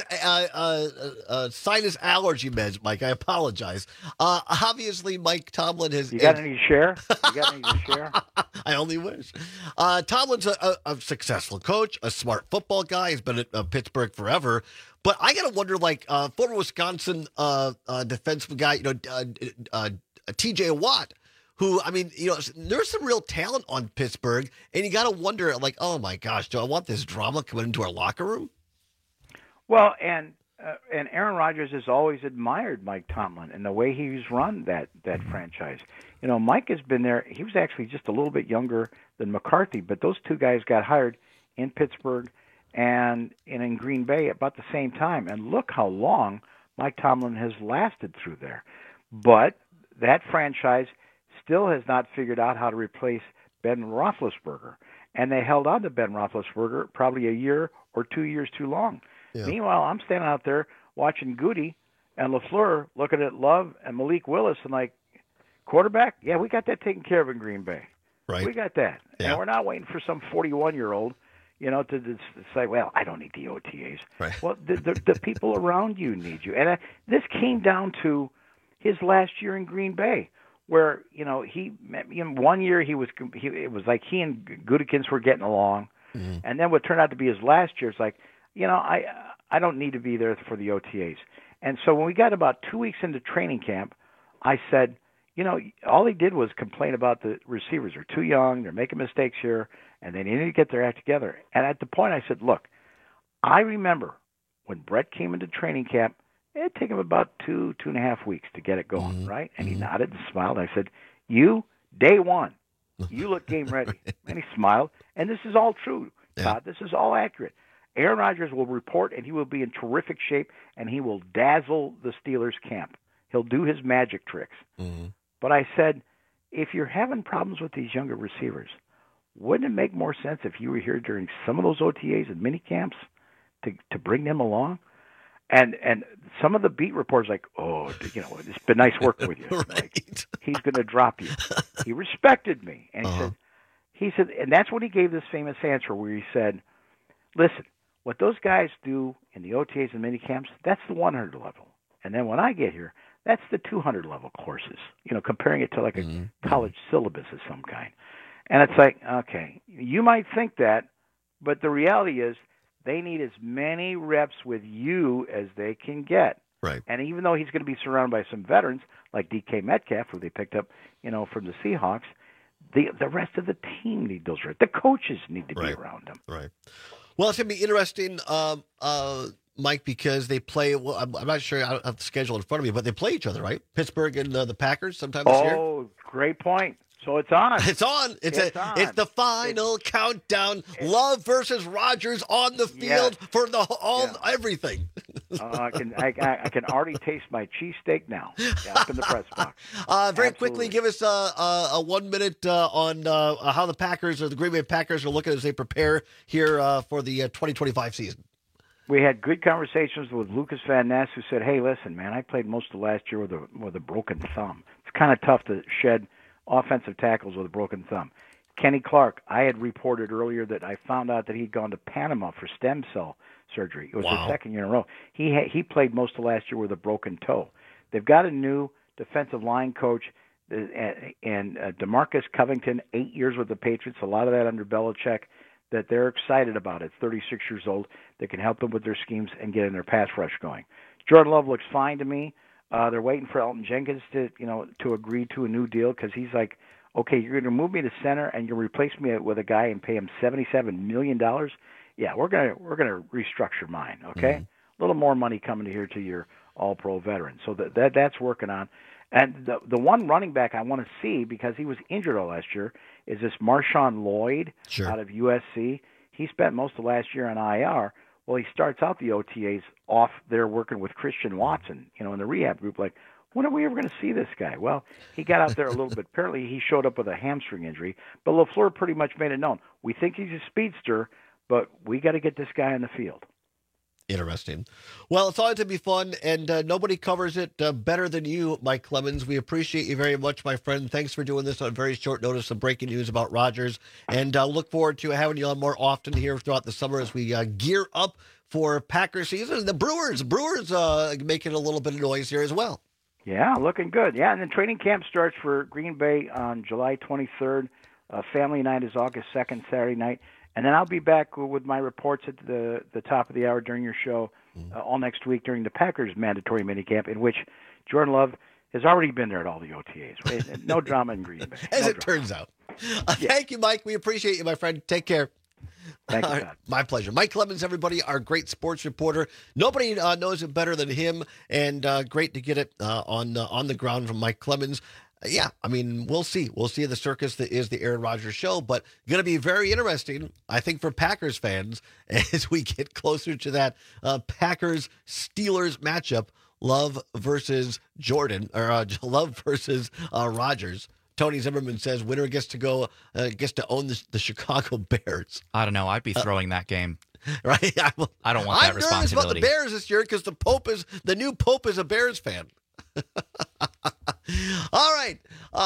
sinus allergy meds, Mike. I apologize. Obviously, Mike Tomlin has... You got any to share? You got any to share? I only wish. Tomlin's a successful coach, a smart football guy. He's been at Pittsburgh forever. But I got to wonder, like, former Wisconsin defensive guy, T.J. Watt, who, I mean, there's some real talent on Pittsburgh, and you got to wonder, like, oh my gosh, do I want this drama coming into our locker room? Well, and Aaron Rodgers has always admired Mike Tomlin and the way he's run that franchise. Mike has been there. He was actually just a little bit younger than McCarthy, but those two guys got hired in Pittsburgh and in Green Bay about the same time. And look how long Mike Tomlin has lasted through there. But that franchise still has not figured out how to replace Ben Roethlisberger. And they held on to Ben Roethlisberger probably a year or 2 years too long. Yeah. Meanwhile, I'm standing out there watching Goody and LaFleur looking at Love and Malik Willis and like, quarterback? Yeah, we got that taken care of in Green Bay. Right. We got that. Yeah. And we're not waiting for some 41-year-old, to say, well, I don't need the OTAs. Right. Well, the people around you need you. And this came down to his last year in Green Bay, where, he 1 year it was like he and Gutekunst were getting along. Mm-hmm. And then what turned out to be his last year, it's like, I don't need to be there for the OTAs. And so when we got about 2 weeks into training camp, I said, all he did was complain about the receivers. They're too young, they're making mistakes here, and they need to get their act together. And at the point I said, look, I remember when Brett came into training camp, it took him about 2.5 weeks to get it going, mm-hmm. right? And he nodded and smiled. I said, you, day one, you look game ready. And he smiled. And this is all true, Todd. This is all accurate. Aaron Rodgers will report, and he will be in terrific shape, and he will dazzle the Steelers camp. He'll do his magic tricks. Mm-hmm. But I said, if you're having problems with these younger receivers, wouldn't it make more sense if you were here during some of those OTAs and mini camps to bring them along? And some of the beat reporters like, oh, it's been nice working with you. Right. Like, he's going to drop you. He respected me. And he said, and that's when he gave this famous answer where he said, listen, what those guys do in the OTAs and mini camps, that's the 100 level. And then when I get here, that's the 200 level courses, comparing it to like a college syllabus of some kind. And it's like, okay, you might think that, but the reality is they need as many reps with you as they can get. Right. And even though he's going to be surrounded by some veterans like DK Metcalf, who they picked up, from the Seahawks, the rest of the team need those reps. The coaches need to be around him. Right. Well, it's going to be interesting, Mike, because they play. Well, I'm not sure. I don't have the schedule in front of me, but they play each other, right? Pittsburgh and the Packers sometime this year. Oh, great point. So it's on. It's on. It's the final countdown. Love versus Rodgers on the field for everything. I can already taste my cheesesteak now. Up in the press box. Very quickly, give us a 1 minute on how the Packers or the Green Bay Packers are looking as they prepare here for the 2025 season. We had good conversations with Lucas Van Ness, who said, hey, listen, man, I played most of last year with a broken thumb. It's kind of tough to shed offensive tackles with a broken thumb. Kenny Clark, I had reported earlier that I found out that he'd gone to Panama for stem cell surgery. It was his second year in a row. He played most of last year with a broken toe. They've got a new defensive line coach, and DeMarcus Covington, 8 years with the Patriots, a lot of that under Belichick, that they're excited about it. 36 years old, that can help them with their schemes and get in their pass rush going. Jordan Love looks fine to me. They're waiting for Elton Jenkins to agree to a new deal, because he's like, okay, you're going to move me to center and you'll replace me with a guy and pay him $77 million. Yeah, we're gonna restructure mine. Okay, a little more money coming here to your All-Pro veteran. So that's working on. And the one running back I want to see, because he was injured all last year, is this Marshawn Lloyd out of USC. He spent most of last year on IR. Well, he starts out the OTAs off there working with Christian Watson, in the rehab group. Like, when are we ever going to see this guy? Well, he got out there a little bit. Apparently, he showed up with a hamstring injury. But LaFleur pretty much made it known. We think he's a speedster, but we got to get this guy on the field. Interesting. Well, it's always to be fun, and nobody covers it better than you, Mike Clemens. We appreciate you very much, my friend. Thanks for doing this on very short notice, some breaking news about Rodgers, and look forward to having you on more often here throughout the summer as we gear up for Packers season. The Brewers making a little bit of noise here as well. Yeah, looking good. Yeah, and then training camp starts for Green Bay on July 23rd. Family night is August 2nd, Saturday night. And then I'll be back with my reports at the top of the hour during your show all next week during the Packers mandatory minicamp, in which Jordan Love has already been there at all the OTAs. Right? No drama in Green Bay. As it turns out. Thank you, Mike. We appreciate you, my friend. Take care. Thank you, Todd. My pleasure. Mike Clemens, everybody, our great sports reporter. Nobody knows it better than him, and great to get it on the ground from Mike Clemens. Yeah, I mean, we'll see. We'll see the circus that is the Aaron Rodgers show, but going to be very interesting, I think, for Packers fans as we get closer to that Packers-Steelers matchup, Love versus Jordan, or Love versus Rodgers. Tony Zimmerman says winner gets to own the Chicago Bears. I don't know. I'd be throwing that game. Right? I don't want that responsibility. I'm nervous about the Bears this year because the new Pope is a Bears fan. All right.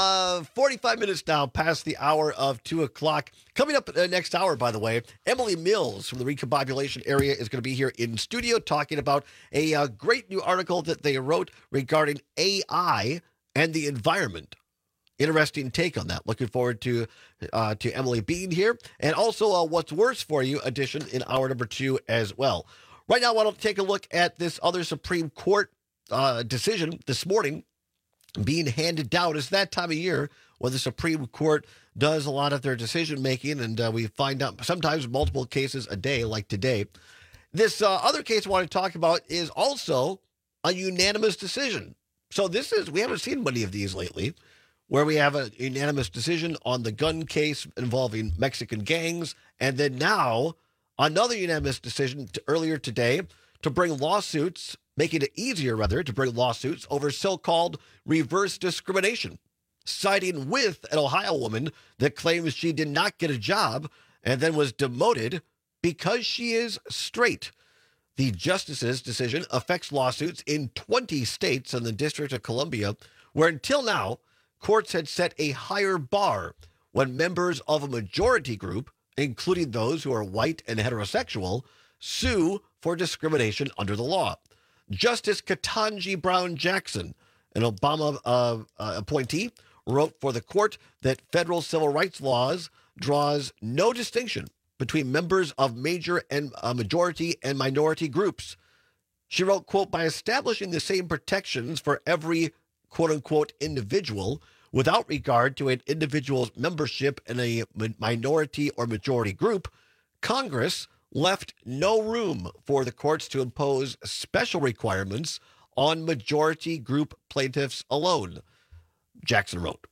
45 minutes now past the hour of 2 o'clock. Coming up next hour, by the way, Emily Mills from the Recombobulation area is going to be here in studio talking about a great new article that they wrote regarding AI and the environment. Interesting take on that. Looking forward to Emily being here. And also What's Worse For You edition in hour number 2 as well. Right now, I want to take a look at this other Supreme Court decision this morning being handed down. It's that time of year when the Supreme Court does a lot of their decision-making, and we find out sometimes multiple cases a day, like today. This other case I want to talk about is also a unanimous decision. So we haven't seen many of these lately, where we have a unanimous decision on the gun case involving Mexican gangs, and then now another unanimous decision earlier today to bring lawsuits, making it easier, rather, to bring lawsuits over so-called reverse discrimination, siding with an Ohio woman that claims she did not get a job and then was demoted because she is straight. The justice's decision affects lawsuits in 20 states and the District of Columbia, where until now, courts had set a higher bar when members of a majority group, including those who are white and heterosexual, sue for discrimination under the law. Justice Ketanji Brown Jackson, an Obama appointee, wrote for the court that federal civil rights laws draws no distinction between members of major and majority and minority groups. She wrote, quote, by establishing the same protections for every quote-unquote individual without regard to an individual's membership in a minority or majority group, Congress left no room for the courts to impose special requirements on majority group plaintiffs alone, Jackson wrote.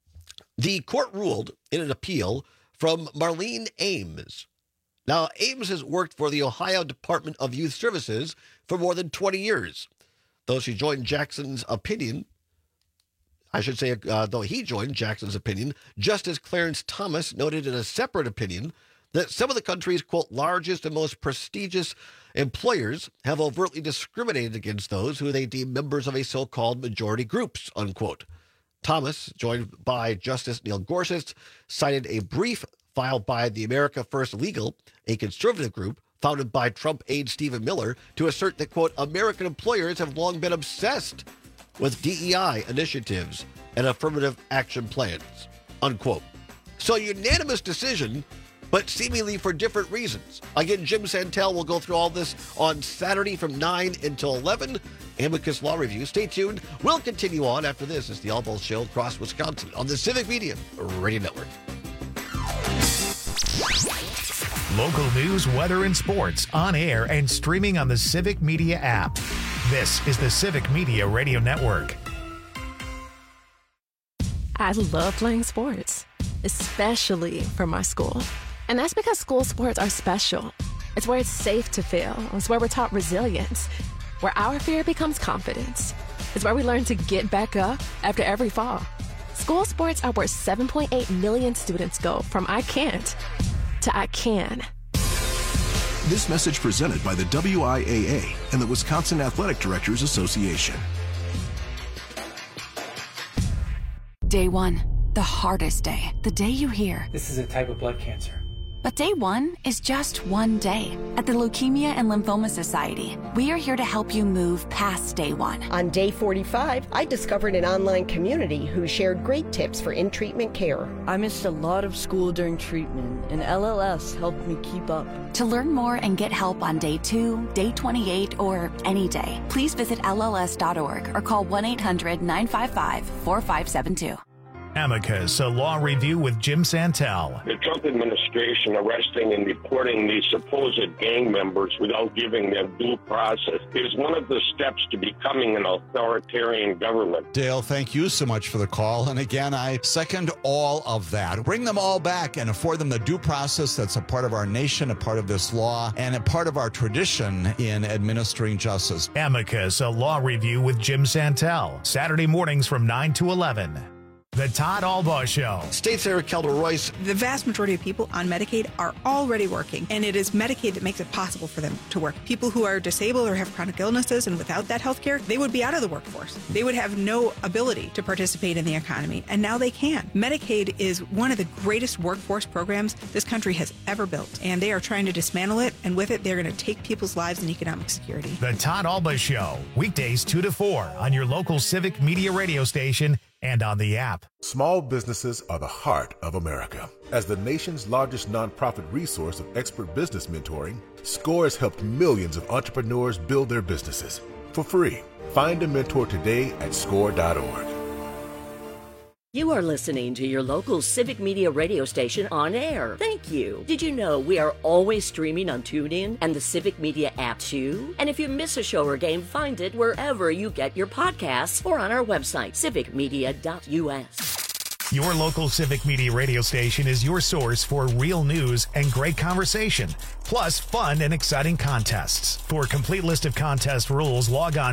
The court ruled in an appeal from Marlene Ames. Now, Ames has worked for the Ohio Department of Youth Services for more than 20 years. Though she joined Jackson's opinion, though he joined Jackson's opinion, Justice Clarence Thomas noted in a separate opinion that some of the country's, quote, largest and most prestigious employers have overtly discriminated against those who they deem members of a so-called majority groups, unquote. Thomas, joined by Justice Neil Gorsuch, cited a brief filed by the America First Legal, a conservative group founded by Trump aide Stephen Miller, to assert that, quote, American employers have long been obsessed with DEI initiatives and affirmative action plans, unquote. So unanimous decision, but seemingly for different reasons. Again, Jim Santel will go through all this on Saturday from 9 until 11. Amicus Law Review. Stay tuned. We'll continue on after this. It's the All Balls Show across Wisconsin on the Civic Media Radio Network. Local news, weather, and sports on air and streaming on the Civic Media app. This is the Civic Media Radio Network. I love playing sports, especially for my school. And that's because school sports are special. It's where it's safe to fail. It's where we're taught resilience, where our fear becomes confidence. It's where we learn to get back up after every fall. School sports are where 7.8 million students go from I can't to I can. This message presented by the WIAA and the Wisconsin Athletic Directors Association. Day one, the hardest day. The day you hear, this is a type of blood cancer. But day one is just one day. At the Leukemia and Lymphoma Society, we are here to help you move past day one. On day 45, I discovered an online community who shared great tips for in-treatment care. I missed a lot of school during treatment, and LLS helped me keep up. To learn more and get help on day 2, day 28, or any day, please visit LLS.org or call 1-800-955-4572. Amicus, a law review with Jim Santel. The Trump administration arresting and deporting these supposed gang members without giving them due process is one of the steps to becoming an authoritarian government. Dale, thank you so much for the call. And again, I second all of that. Bring them all back and afford them the due process that's a part of our nation, a part of this law, and a part of our tradition in administering justice. Amicus, a law review with Jim Santel. Saturday mornings from 9 to 11. The Todd Albaugh Show. State Senator Kelda Royce. The vast majority of people on Medicaid are already working, and it is Medicaid that makes it possible for them to work. People who are disabled or have chronic illnesses and without that health care, they would be out of the workforce. They would have no ability to participate in the economy, and now they can. Medicaid is one of the greatest workforce programs this country has ever built, and they are trying to dismantle it, and with it, they're going to take people's lives and economic security. The Todd Albaugh Show, weekdays 2 to 4 on your local Civic Media radio station and on the app. Small businesses are the heart of America. As the nation's largest nonprofit resource of expert business mentoring, SCORE has helped millions of entrepreneurs build their businesses for free. Find a mentor today at score.org. You are listening to your local Civic Media radio station on air. Thank you. Did you know we are always streaming on TuneIn and the Civic Media app too? And if you miss a show or game, find it wherever you get your podcasts or on our website, civicmedia.us. Your local Civic Media radio station is your source for real news and great conversation, plus fun and exciting contests. For a complete list of contest rules, log on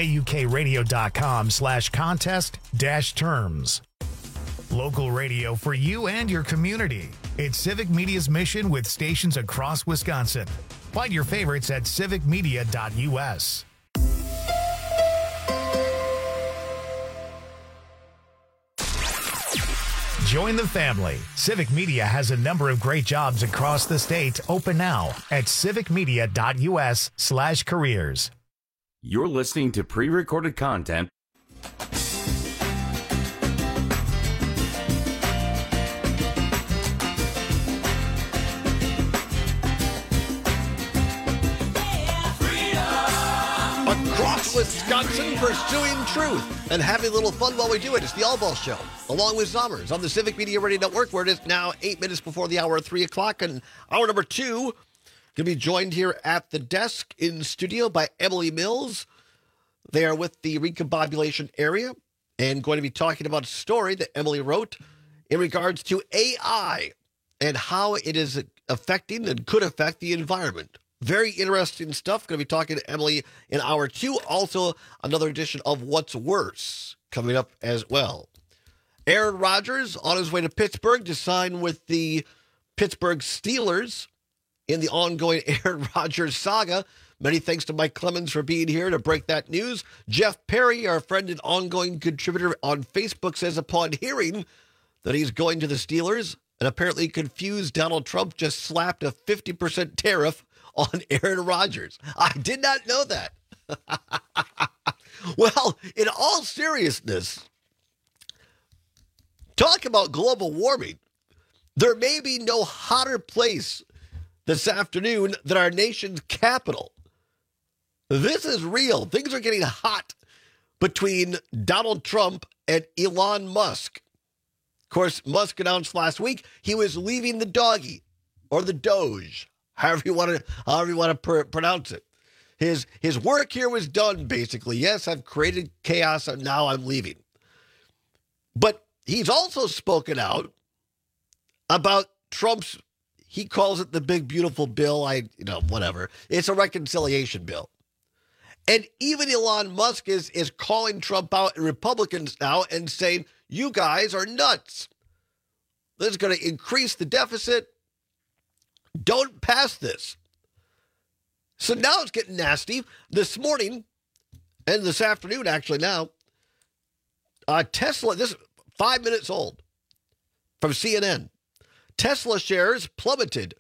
waukradio.com/contest-terms. Local radio for you and your community. It's Civic Media's mission with stations across Wisconsin. Find your favorites at civicmedia.us. Join the family. Civic Media has a number of great jobs across the state open now at civicmedia.us/careers. You're listening to pre-recorded content. Across Wisconsin, pursuing truth and having a little fun while we do it. It's the Albaugh Show, along with Zommers on the Civic Media Radio Network, where it is now 8 minutes before the hour of 3 o'clock. And hour number 2, going to be joined here at the desk in studio by Emily Mills. They are with the Recombobulation area and going to be talking about a story that Emily wrote in regards to AI and how it is affecting and could affect the environment. Very interesting stuff. Going to be talking to Emily in hour 2. Also, another edition of What's Worse coming up as well. Aaron Rodgers on his way to Pittsburgh to sign with the Pittsburgh Steelers in the ongoing Aaron Rodgers saga. Many thanks to Mike Clemens for being here to break that news. Jeff Perry, our friend and ongoing contributor on Facebook, says upon hearing that he's going to the Steelers and apparently confused Donald Trump, just slapped a 50% tariff on Aaron Rodgers. I did not know that. Well, in all seriousness, talk about global warming. There may be no hotter place this afternoon than our nation's capital. This is real. Things are getting hot between Donald Trump and Elon Musk. Of course, Musk announced last week he was leaving the doggy, or the Doge, however you want to pronounce it. His work here was done, basically. Yes, I've created chaos, and now I'm leaving. But he's also spoken out about Trump's, he calls it the big, beautiful bill. Whatever. It's a reconciliation bill. And even Elon Musk is calling Trump out and Republicans now and saying, you guys are nuts. This is going to increase the deficit. Don't pass this. So now it's getting nasty. This morning, and this afternoon actually now, Tesla, this is 5 minutes old, from CNN. Tesla shares plummeted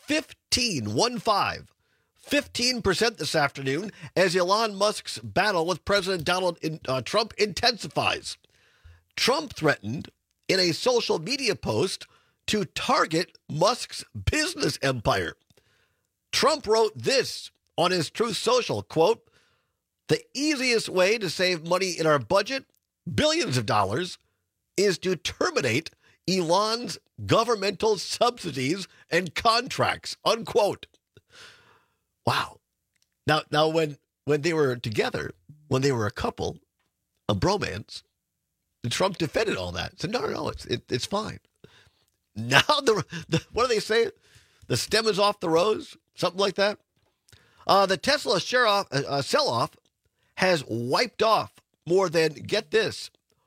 15% this afternoon as Elon Musk's battle with President Donald Trump intensifies. Trump threatened in a social media post to target Musk's business empire. Trump wrote this on his Truth Social, quote, "The easiest way to save money in our budget, billions of dollars, is to terminate Elon's governmental subsidies and contracts," unquote. Wow. Now when they were together, when they were a couple, a bromance, Trump defended all that. Said, no, it's fine. Now, what do they say? The stem is off the rose? Something like that? The Tesla sell-off has wiped off more than, get this,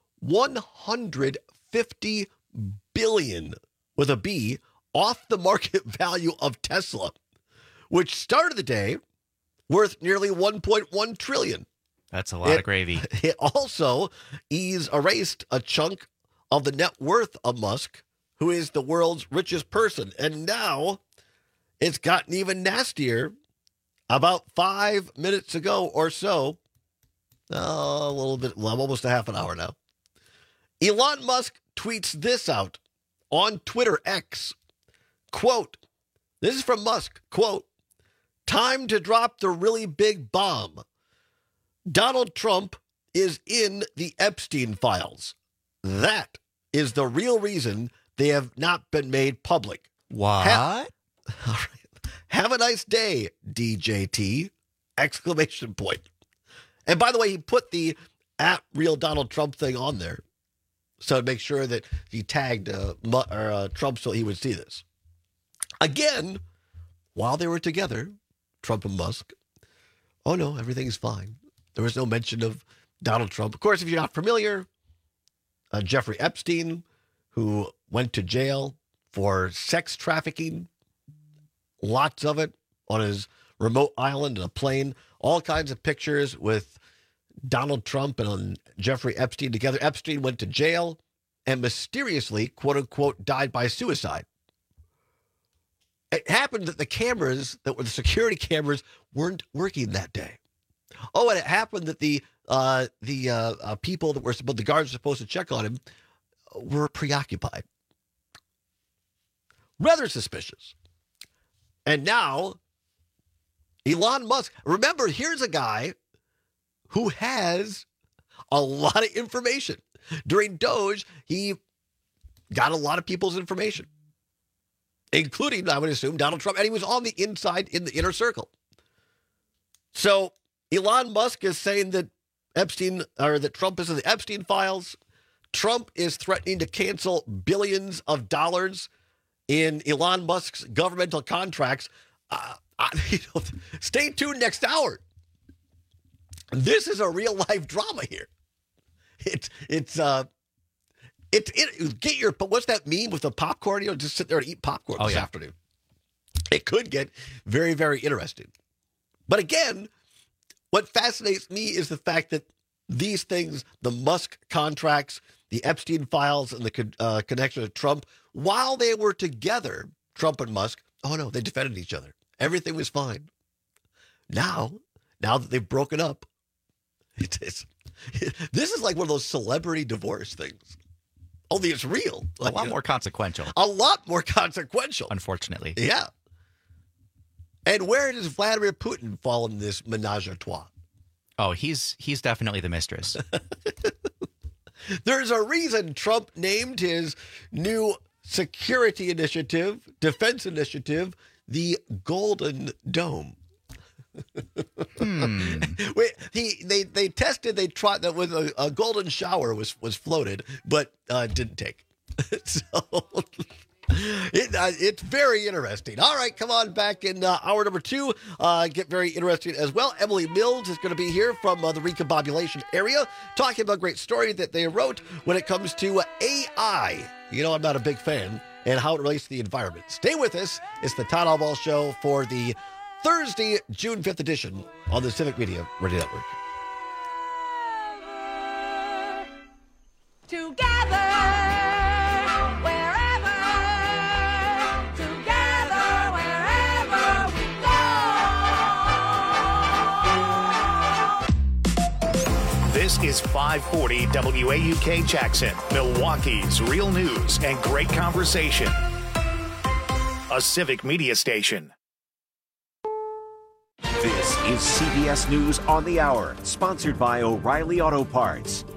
150 billion, with a B, off the market value of Tesla, which started the day worth nearly 1.1 trillion. That's a lot of gravy. It also erased a chunk of the net worth of Musk, who is the world's richest person. And now it's gotten even nastier. About 5 minutes ago or so, a little bit, well, almost a half an hour now, Elon Musk tweets this out on Twitter X. Quote, this is from Musk, quote, "Time to drop the really big bomb. Donald Trump is in the Epstein files. That is the real reason they have not been made public." What? All right. Have a nice day, DJT! Exclamation point. And by the way, he put the @RealDonaldTrump thing on there, so to make sure that he tagged Trump so he would see this. Again, while they were together, Trump and Musk, oh no, everything's fine. There was no mention of Donald Trump. Of course, if you're not familiar, Jeffrey Epstein, who went to jail for sex trafficking, lots of it, on his remote island in a plane, all kinds of pictures with Donald Trump and Jeffrey Epstein together. Epstein went to jail and mysteriously, quote unquote, died by suicide. It happened that the cameras, that were the security cameras, weren't working that day. Oh, and it happened that the people that were the guards were supposed to check on him were preoccupied. Rather suspicious. And now, Elon Musk, remember, here's a guy who has a lot of information. During Doge, he got a lot of people's information, including, I would assume, Donald Trump, and he was on the inside in the inner circle. So Elon Musk is saying that that Trump is in the Epstein files. Trump is threatening to cancel billions of dollars in Elon Musk's governmental contracts. Stay tuned next hour. This is a real life drama here. Get your, what's that meme with the popcorn? Just sit there and eat popcorn this afternoon. It could get very, very interesting. But again, what fascinates me is the fact that these things, the Musk contracts, the Epstein files, and the connection to Trump, while they were together, Trump and Musk, oh no, they defended each other. Everything was fine. Now that they've broken up, this is like one of those celebrity divorce things. Only it's real. A lot more consequential. A lot more consequential. Unfortunately. Yeah. And where does Vladimir Putin fall in this menage a trois? Oh, he's definitely the mistress. There's a reason Trump named his new security initiative, defense initiative, the Golden Dome. Wait, they tested, they tried that with a golden shower was floated, but didn't take. So it's very interesting. All right, come on back in hour number 2. Get very interesting as well. Emily Mills is going to be here from the recombobulation area, talking about a great story that they wrote when it comes to AI. You know, I'm not a big fan, and how it relates to the environment. Stay with us. It's the Todd Albaugh Show for the Thursday, June 5th edition on the Civic Media Radio Network. Together, wherever, is 540 WAUK Jackson, Milwaukee's real news and great conversation. A Civic Media station. This is CBS News on the Hour, sponsored by O'Reilly Auto Parts.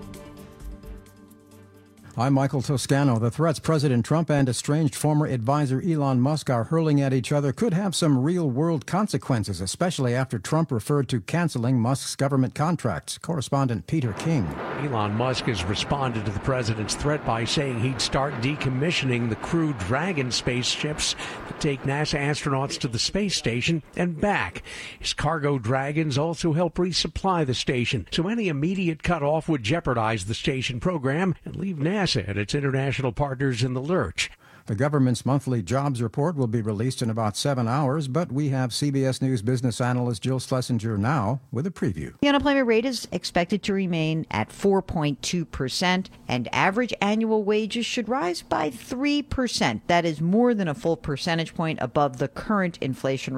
I'm Michael Toscano. The threats President Trump and estranged former advisor Elon Musk are hurling at each other could have some real-world consequences, especially after Trump referred to canceling Musk's government contracts. Correspondent Peter King. Elon Musk has responded to the president's threat by saying he'd start decommissioning the Crew Dragon spaceships that take NASA astronauts to the space station and back. His cargo Dragons also help resupply the station, so any immediate cutoff would jeopardize the station program and leave NASA and its international partners in the lurch. The government's monthly jobs report will be released in about 7 hours, but we have CBS News business analyst Jill Schlesinger now with a preview. The unemployment rate is expected to remain at 4.2%, and average annual wages should rise by 3%. That is more than a full percentage point above the current inflation